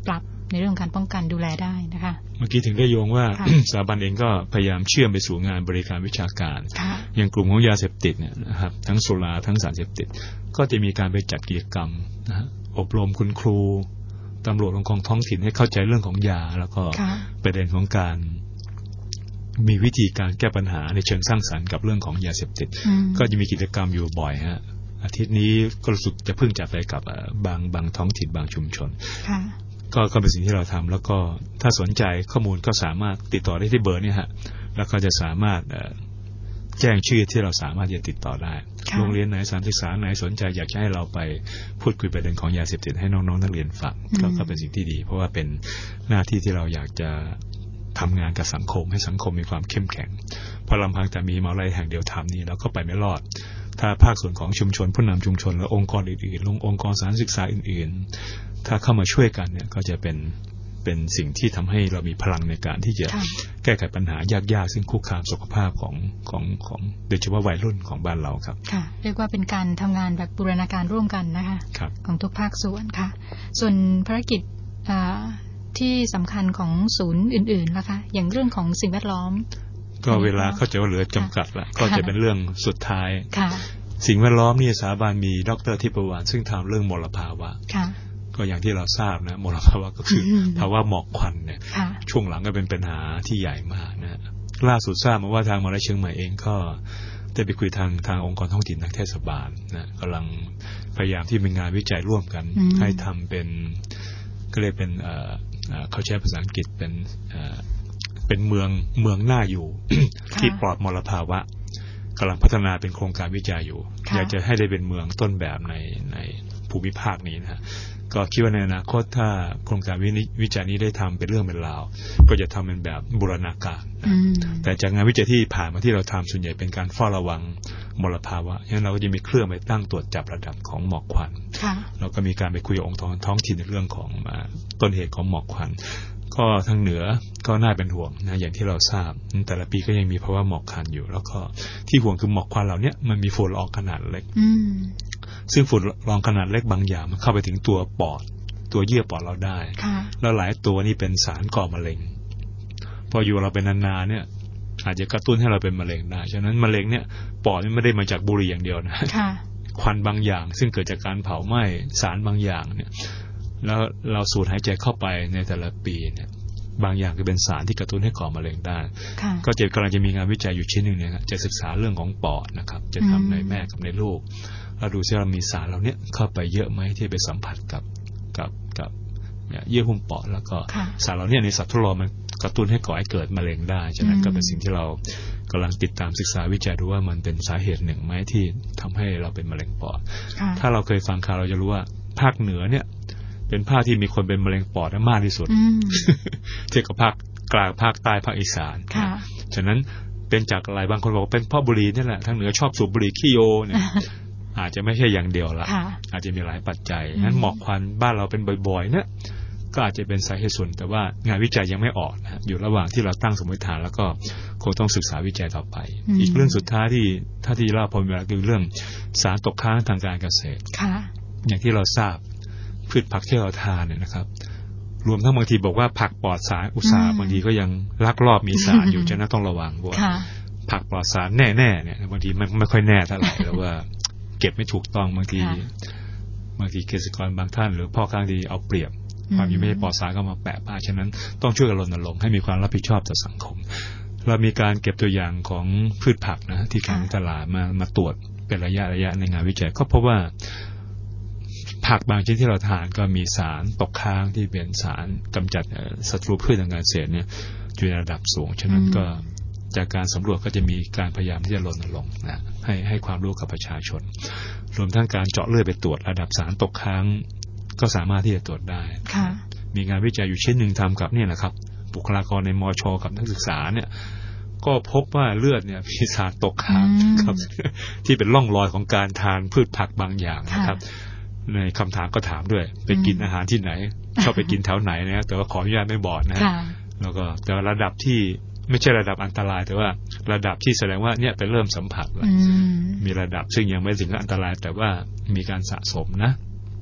ในเรื่องการป้องกันดูแลได้นะคะเมื่อกี้ถึงได้โยงว่า สถาบันเองก็พยายามเชื่อมไปสู่งานบริการวิชาการอย่างกลุ่มของยาเสพติดเนี่ยนะครับทั้งสุราทั้งสารเสพติดก็จะมีการไปจัดกิจกรรมนะฮะอบรมคุณครูตำรวจองค์กรท้องถิ่นให้เข้าใจเรื่องของยาแล้วก็ประเด็นของการมีวิธีการแก้ปัญหาในเชิงสร้างสรรค์กับเรื่องของยาเสพติดก็จะมีกิจกรรมอยู่บ่อยฮะอาทิตย์นี้ก็รู้สึกจะเพิ่งจัดไปกับบางบางท้องถิ่นบางชุมชนก็ก็เป็นสิ่งที่เราทำแล้วก็ถ้าสนใจข้อมูลก็สามารถติดต่อได้ที่เบอร์นี้ฮะแล้วก็จะสามารถแจ้งชื่อที่เราสามารถจะติดต่อได้โรงเรียนไหนสถานศึกษาไหนสนใจอยากจะให้เราไปพูดคุยประเด็นของยาเสพติดให้น้องๆนักเรียนฟังก็เป็นสิ่งที่ดีเพราะว่าเป็นหน้าที่ที่เราอยากจะทำงานกับสังคมให้สังคมมีความเข้มแข็งพอลำพังแต่มีมหาวิทยาลัยแห่งเดียวทำนี่เราก็ไปไม่รอดถ้าภาคส่วนของชุมชนผู้นำชุมชนและองค์กรอื่นๆองค์กรสถานศึกษาอื่นๆถ้าเข้ามาช่วยกันเนี่ยก็จะเป็นเป็นสิ่งที่ทำให้เรามีพลังในการที่จะแก้ไขปัญหายากๆซึ่งคุกคามสุขภาพของของของโดยเฉพาะวัยรุ่นของบ้านเราครับค่ะเรียกว่าเป็นการทำงานแบบบูรณาการร่วมกันนะคะของทุกภาคส่วนค่ะส่วนภารกิจที่สำคัญของศูนย์อื่นๆล่ะคะอย่างเรื่องของสิ่งแวดล้อมก็เวลาเข้าใจว่าเหลือจำกัดละก็จะเป็นเรื่องสุดท้ายสิ่งแวดล้อมนี่สถาบันมีดร.ทิพวรรณซึ่งทำเรื่องมลภาวะก็อย่างที่เราทราบนะมลภาวะก็คือภาวะหมอกควันเนี่ยช่วงหลังก็เป็นปัญหาที่ใหญ่มากนะล่าสุดทราบมาว่าทางมหาวิทยาลัยเชียงใหม่เองก็ได้ไปคุยทางทางองค์กรท้องถิ่นทางเทศบาลนะกำลังพยายามที่เป็นงานวิจัยร่วมกันให้ทำเป็นก็เลยเป็นเขาใช้ภาษาอังกฤษเป็นเป็นเมืองเมืองน่าอยู่ ที่ปลอดมลภาวะกำลังพัฒนาเป็นโครงการวิจัยอยู่อยากจะให้ได้เป็นเมืองต้นแบบในในภูมิภาคนี้นะฮะก็คิดว่าในอนาคตถ้าโครงการวิจัยนี้ได้ทำเป็นเรื่องเป็นราวก็จะทำเป็นแบบบูรณาการนะแต่จากงานวิจัยที่ผ่านมาที่เราทำส่วนใหญ่เป็นการเฝ้าระวังมลภาวะฉะนั้นเราก็จะมีเครื่องไปตั้งตรวจจับระดับของหมอกควันเราก็มีการไปคุยกับองค์กรท้องถิ่นในเรื่องของต้นเหตุของหมอกควันก็ทางเหนือก็น่าเป็นห่วงนะอย่างที่เราทราบแต่ละปีก็ยังมีภาวะหมอกควันอยู่แล้วก็ที่ห่วงคือหมอกควันเหล่านี้มันมีฝุ่นละอองขนาดเล็กซึ่งฝุ่นละอองขนาดเล็กบางอย่างมันเข้าไปถึงตัวปอดตัวเยื่อปอดเราได้แล้วหลายตัวนี่เป็นสารก่อมะเร็งพออยู่เราเป็นนานๆเนี่ยอาจจะกระตุ้นให้เราเป็นมะเร็งได้ฉะนั้นมะเร็งเนี่ยปอดไม่ได้มาจากบุหรี่อย่างเดียวนะควันบางอย่างซึ่งเกิดจากการเผาไหม้สารบางอย่างเนี่ยแล้วเราสูดหายใจเข้าไปในแต่ละปีเนี่ยบางอย่างก็เป็นสารที่กระตุ้นให้ก่อมะเร็งได้ก็จะกำลังจะมีงานวิจัยอยู่ชิ้นหนึ่งเนี่ยจะศึกษาเรื่องของปอดนะครับจะทำในแม่กับในลูกเราดูซิว่ามีสารเหล่านี้เข้าไปเยอะไหมที่ไปสัมผัสกับกับกับเยื่อหุ้มปอดแล้วก็สารเหล่านี้ในสัตว์ทดลองมันกระตุ้นให้ก่อให้เกิดมะเร็งได้ฉะนั้นก็เป็นสิ่งที่เรากำลังติดตามศึกษาวิจัยดูว่ามันเป็นสาเหตุหนึ่งไหมที่ทำให้เราเป็นมะเร็งปอดถ้าเราเคยฟังข่าวเราจะรู้ว่าภาคเหนือเนี่ยเป็นภาคที่มีคนเป็นมะเร็งปอดมากที่สุดเทียบกับภาคกลางภาคใต้ภาคอีสานฉะนั้นเป็นจากอะไรบางคนบอกเป็นเพราะบุหรี่นี่แหละทางเหนือชอบสูบบุหรี่ขี้โยเนี่ยอาจจะไม่ใช่อย่างเดียวละอาจจะมีหลายปัจจัยนั้นหมอกควันบ้านเราเป็นบ่อยๆเนี่ยก็อาจจะเป็นสาเหตุส่วนแต่ว่างานวิจัยยังไม่ออกนะอยู่ระหว่างที่เราตั้งสมมติฐานแล้วก็คงต้องศึกษาวิจัยต่อไปอีกเรื่องสุดท้ายที่ถ้าที่เล่าพอมีเวลาคือเรื่องสารตกค้างทางการเกษตรอย่างที่เราทราบพืชผักที่เราทานเนี่ยนะครับรวมทั้งบางทีบอกว่าผักปลอดสารอุตสาหบางทีก็ยังลักลอบมีสารอยู่ฉะนั้นต้องระวังว่าผักปลอดสารแน่ๆเนี่ยบางทีมันไม่ค่อยแน่เท่าไหร่แล้วว่าเก็บไม่ถูกต้องบางทีบางทีเกษตรกรบางท่านหรือพ่อค้าดีเอาเปรียบความยังไม่ได้ปลอดสารก็มาแปะป้ายฉะนั้นต้องช่วยกันรณรงค์ให้มีความรับผิดชอบต่อสังคมเรามีการเก็บตัวอย่างของพืชผักนะที่ขายในตลาดมามาตรวจเป็นระยะระยะในงานวิจัยก็พบว่าผักบางชนิดที่เราทานก็มีสารตกค้างที่เป็นสารกำจัดศัตรูพืชทางการเกษตรเนี่ยอยู่ในระดับสูงฉะนั้นก็จากการสำรวจก็จะมีการพยายามที่จะรณรงค์นะให้ให้ความรู้กับประชาชนรวมทั้งการเจาะเลือดไปตรวจระดับสารตกค้างก็สามารถที่จะตรวจได้มีงานวิจัยอยู่ชิ้นหนึ่งทำกับเนี่ยนะครับบุคลากรในมช.กับนักศึกษาเนี่ยก็พบว่าเลือดเนี่ยมีสารตกค้างครับที่เป็นร่องรอยของการทานพืชผักบางอย่างนะครับในคำถามก็ถามด้วยไปกินอาหารที่ไหนชอบไปกินแถวไหนนะแต่ว่าขออนุญาตไม่บอกนะแล้วก็แต่ระดับที่ไม่ใช่ระดับอันตรายแต่ว่าระดับที่แสดงว่าเนี่ยไปเริ่มสัมผัสแล้วมีระดับซึ่งยังไม่ถึงอันตรายแต่ว่ามีการสะสมนะ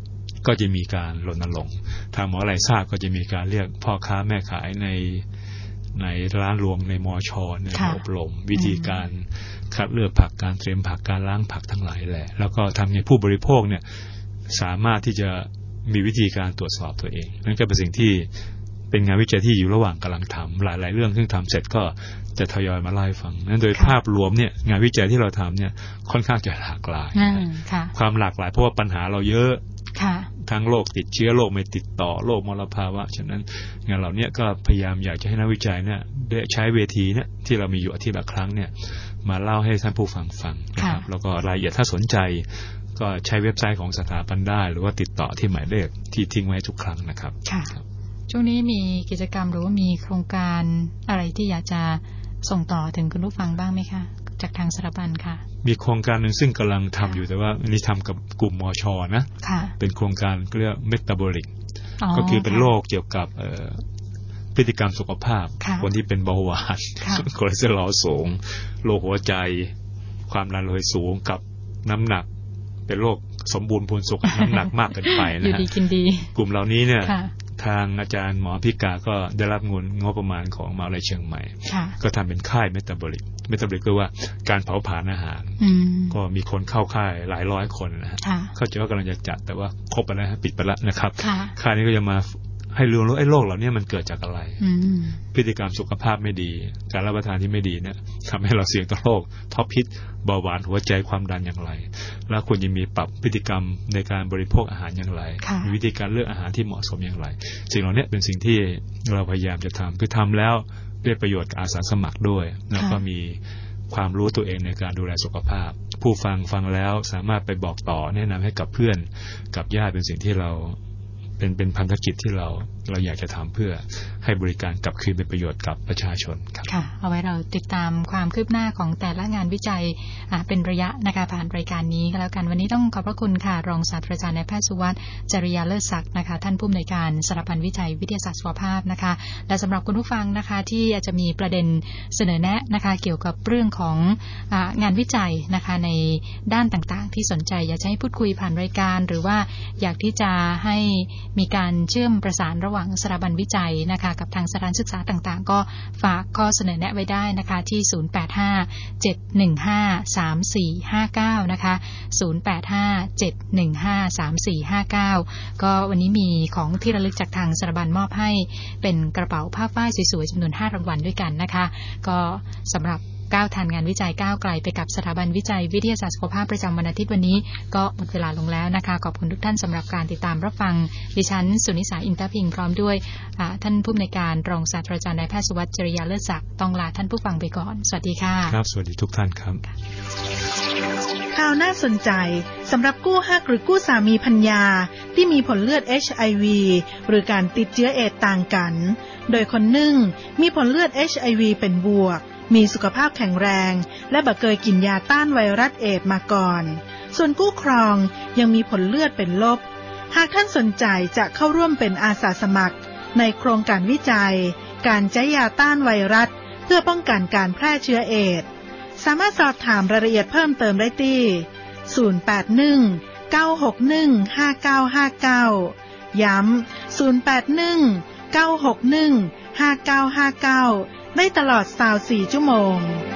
ก็จะมีการรณรงค์ทางหมอหลายทราบก็จะมีการเรียกพ่อค้าแม่ขายในในร้านรวงในมอชอในอบรมวิธีการคัดเลือกผักการเตรียมผักการล้างผักทั้งหลายแหละแล้วก็ทำให้ผู้บริโภคเนี่ยสามารถที่จะมีวิธีการตรวจสอบตัวเองนั่นก็เป็นสิ่งที่เป็นงานวิจัยที่อยู่ระหว่างกำลังทำหลายๆเรื่องซึ่งทำเสร็จก็จะทยอยมาเล่าให้ฟังนั้นโดยภาพรวมเนี่ยงานวิจัยที่เราทำเนี่ยค่อนข้างจะหลากหลายความหลากหลายเพราะว่าปัญหาเราเยอะทั้งโรคติดเชื้อโรคไม่ติดต่อโรคมลภาวะฉะนั้นงานเหล่านี้ก็พยายามอยากจะให้นักวิจัยเนี่ยได้ใช้เวทีเนี่ยที่เรามีอยู่อาทิตย์ละครั้งเนี่ยมาเล่าให้ท่านผู้ฟังฟังนะครับแล้วก็รายละเอียดถ้าสนใจก็ใช้เว็บไซต์ของสถาบันได้หรือว่าติดต่อที่หมายเลขที่ทิ้งไว้ทุกครั้งนะครับช่วงนี้มีกิจกรรมหรือว่ามีโครงการอะไรที่อยากจะส่งต่อถึงคุณผู้ฟังบ้างไหมคะจากทางสถาบันค่ะมีโครงการหนึ่งซึ่งกำลังทำอยู่แต่ว่าอันนี้ทำกับกลุ่มมชนะเป็นโครงการเรียกเมตาบอลิกก็คือเป็นโรคเกี่ยวกับพฤติกรรมสุขภาพคนที่เป็นเบาหวานคอเลสเตอรอลสูงโรคหัวใจความดันโลหิตสูงกับน้ำหนักเป็นโรคสมบูรณ์พูนสุขน้ำหนักมากเกินไปนะฮะกลุ่มเหล่านี้เนี่ยทางอาจารย์หมอพิกาก็ได้รับเงินงบประมาณของมหาวิทยาลัยเชียงใหม่ก็ทำเป็นค่ายเมตาบอลิกเมตาบอลิกก็ว่าการเผาผลาญอาหารก็มีคนเข้าค่ายหลายร้อยคนนะฮะเขาจะว่ากำลังจะจัดแต่ว่าครบไปแล้วปิดไปแล้วนะครับค่ายนี้ก็จะมาให้รู้ว่าไอ้โรคเหล่านี้มันเกิดจากอะไรพฤติกรรมสุขภาพไม่ดีการรับประทานที่ไม่ดีเนี่ยทำให้เราเสี่ยงต่อโรคท็อปพิษเบาหวานหัวใจความดันอย่างไรแล้วควรจะมีปรับพฤติกรรมในการบริโภคอาหารอย่างไรมีวิธีการเลือกอาหารที่เหมาะสมอย่างไรสิ่งเหล่านี้เป็นสิ่งที่เราพยายามจะทำคือทำแล้วได้ประโยชน์กับอาสาสมัครด้วยแล้วก็มีความรู้ตัวเองในการดูแลสุขภาพผู้ฟังฟังแล้วสามารถไปบอกต่อแนะนำให้กับเพื่อนกับญาติเป็นสิ่งที่เราเป็นเป็นพันธกิจที่เราเราอยากจะทำเพื่อให้บริการกลับคืนเป็นประโยชน์กับประชาชนครับค่ะเอาไว้เราติดตามความคืบหน้าของแต่ละงานวิจัยเป็นระยะนะคะผ่านรายการนี้ก็แล้วกันวันนี้ต้องขอบพระคุณค่ะรองศาสตราจารย์นายแพทย์สุวัฒน์จริยาเลิศศักดิ์นะคะท่านผู้อำนวยการสถาบันวิจัยวิทยาศาสตร์สุขภาพนะคะและสำหรับคุณผู้ฟังนะคะที่อาจจะมีประเด็นเสนอแนะนะคะเกี่ยวกับเรื่องของงานวิจัยนะคะในด้านต่างๆที่สนใจอยากจะให้พูดคุยผ่านรายการหรือว่าอยากที่จะให้มีการเชื่อมประสานระหว่างสถาบันวิจัยนะคะกับทางสถานศึกษาต่างๆก็ฝากข้อเสนอแนะไว้ได้นะคะที่ศูนย์ แปด ห้า เจ็ด หนึ่ง ห้า สาม สี่ ห้า เก้านะคะศูนย์ แปด ห้า เจ็ด หนึ่ง ห้า สาม สี่ ห้า เก้าก็วันนี้มีของที่ระลึกจากทางสถาบันมอบให้เป็นกระเป๋าผ้าฝ้ายสวยๆจำนวนห้ารางวัลด้วยกันนะคะก็สำหรับก้าวทันงานวิจัยก้าวไกลไปกับสถาบันวิจัยวิทยาศาสตร์สุขภาพประจำวันอาทิตย์วันนี้ก็หมดเวลาลงแล้วนะคะขอบคุณทุกท่านสำหรับการติดตามรับฟังดิฉันสุนิสาอินทพิงพร้อมด้วยท่านผู้อำนวยการรองศาสตราจารย์นายแพทย์สุวัฒน์จริยาเลิศศักดิ์ต้องลาท่านผู้ฟังไปก่อนสวัสดีค่ะครับสวัสดีทุกท่านครับข่าวน่าสนใจสำหรับกู้ฮักหรือกู้สามีภรรยาที่มีผลเลือด เอช ไอ วี หรือการติดเชื้อเอดส์ต่างกันโดยคนหนึ่งมีผลเลือด เอช ไอ วี เป็นบวกมีสุขภาพแข็งแรงและบ่เคยกินยาต้านไวรัสเอดส์มาก่อนส่วนกู้ครองยังมีผลเลือดเป็นลบหากท่านสนใจจะเข้าร่วมเป็นอาสาสมัครในโครงการวิจัยการใช้ยาต้านไวรัสเพื่อป้องกันการแพร่เชื้อเอดส์สามารถสอบถามรายละเอียดเพิ่มเติมได้ที่ศูนย์ แปด หนึ่ง เก้า หก หนึ่ง ห้า เก้า ห้า เก้าย้ำศูนย์ แปด หนึ่ง เก้า หก หนึ่ง ห้า เก้า ห้า เก้าได้ตลอดยี่สิบสี่ชั่วโมง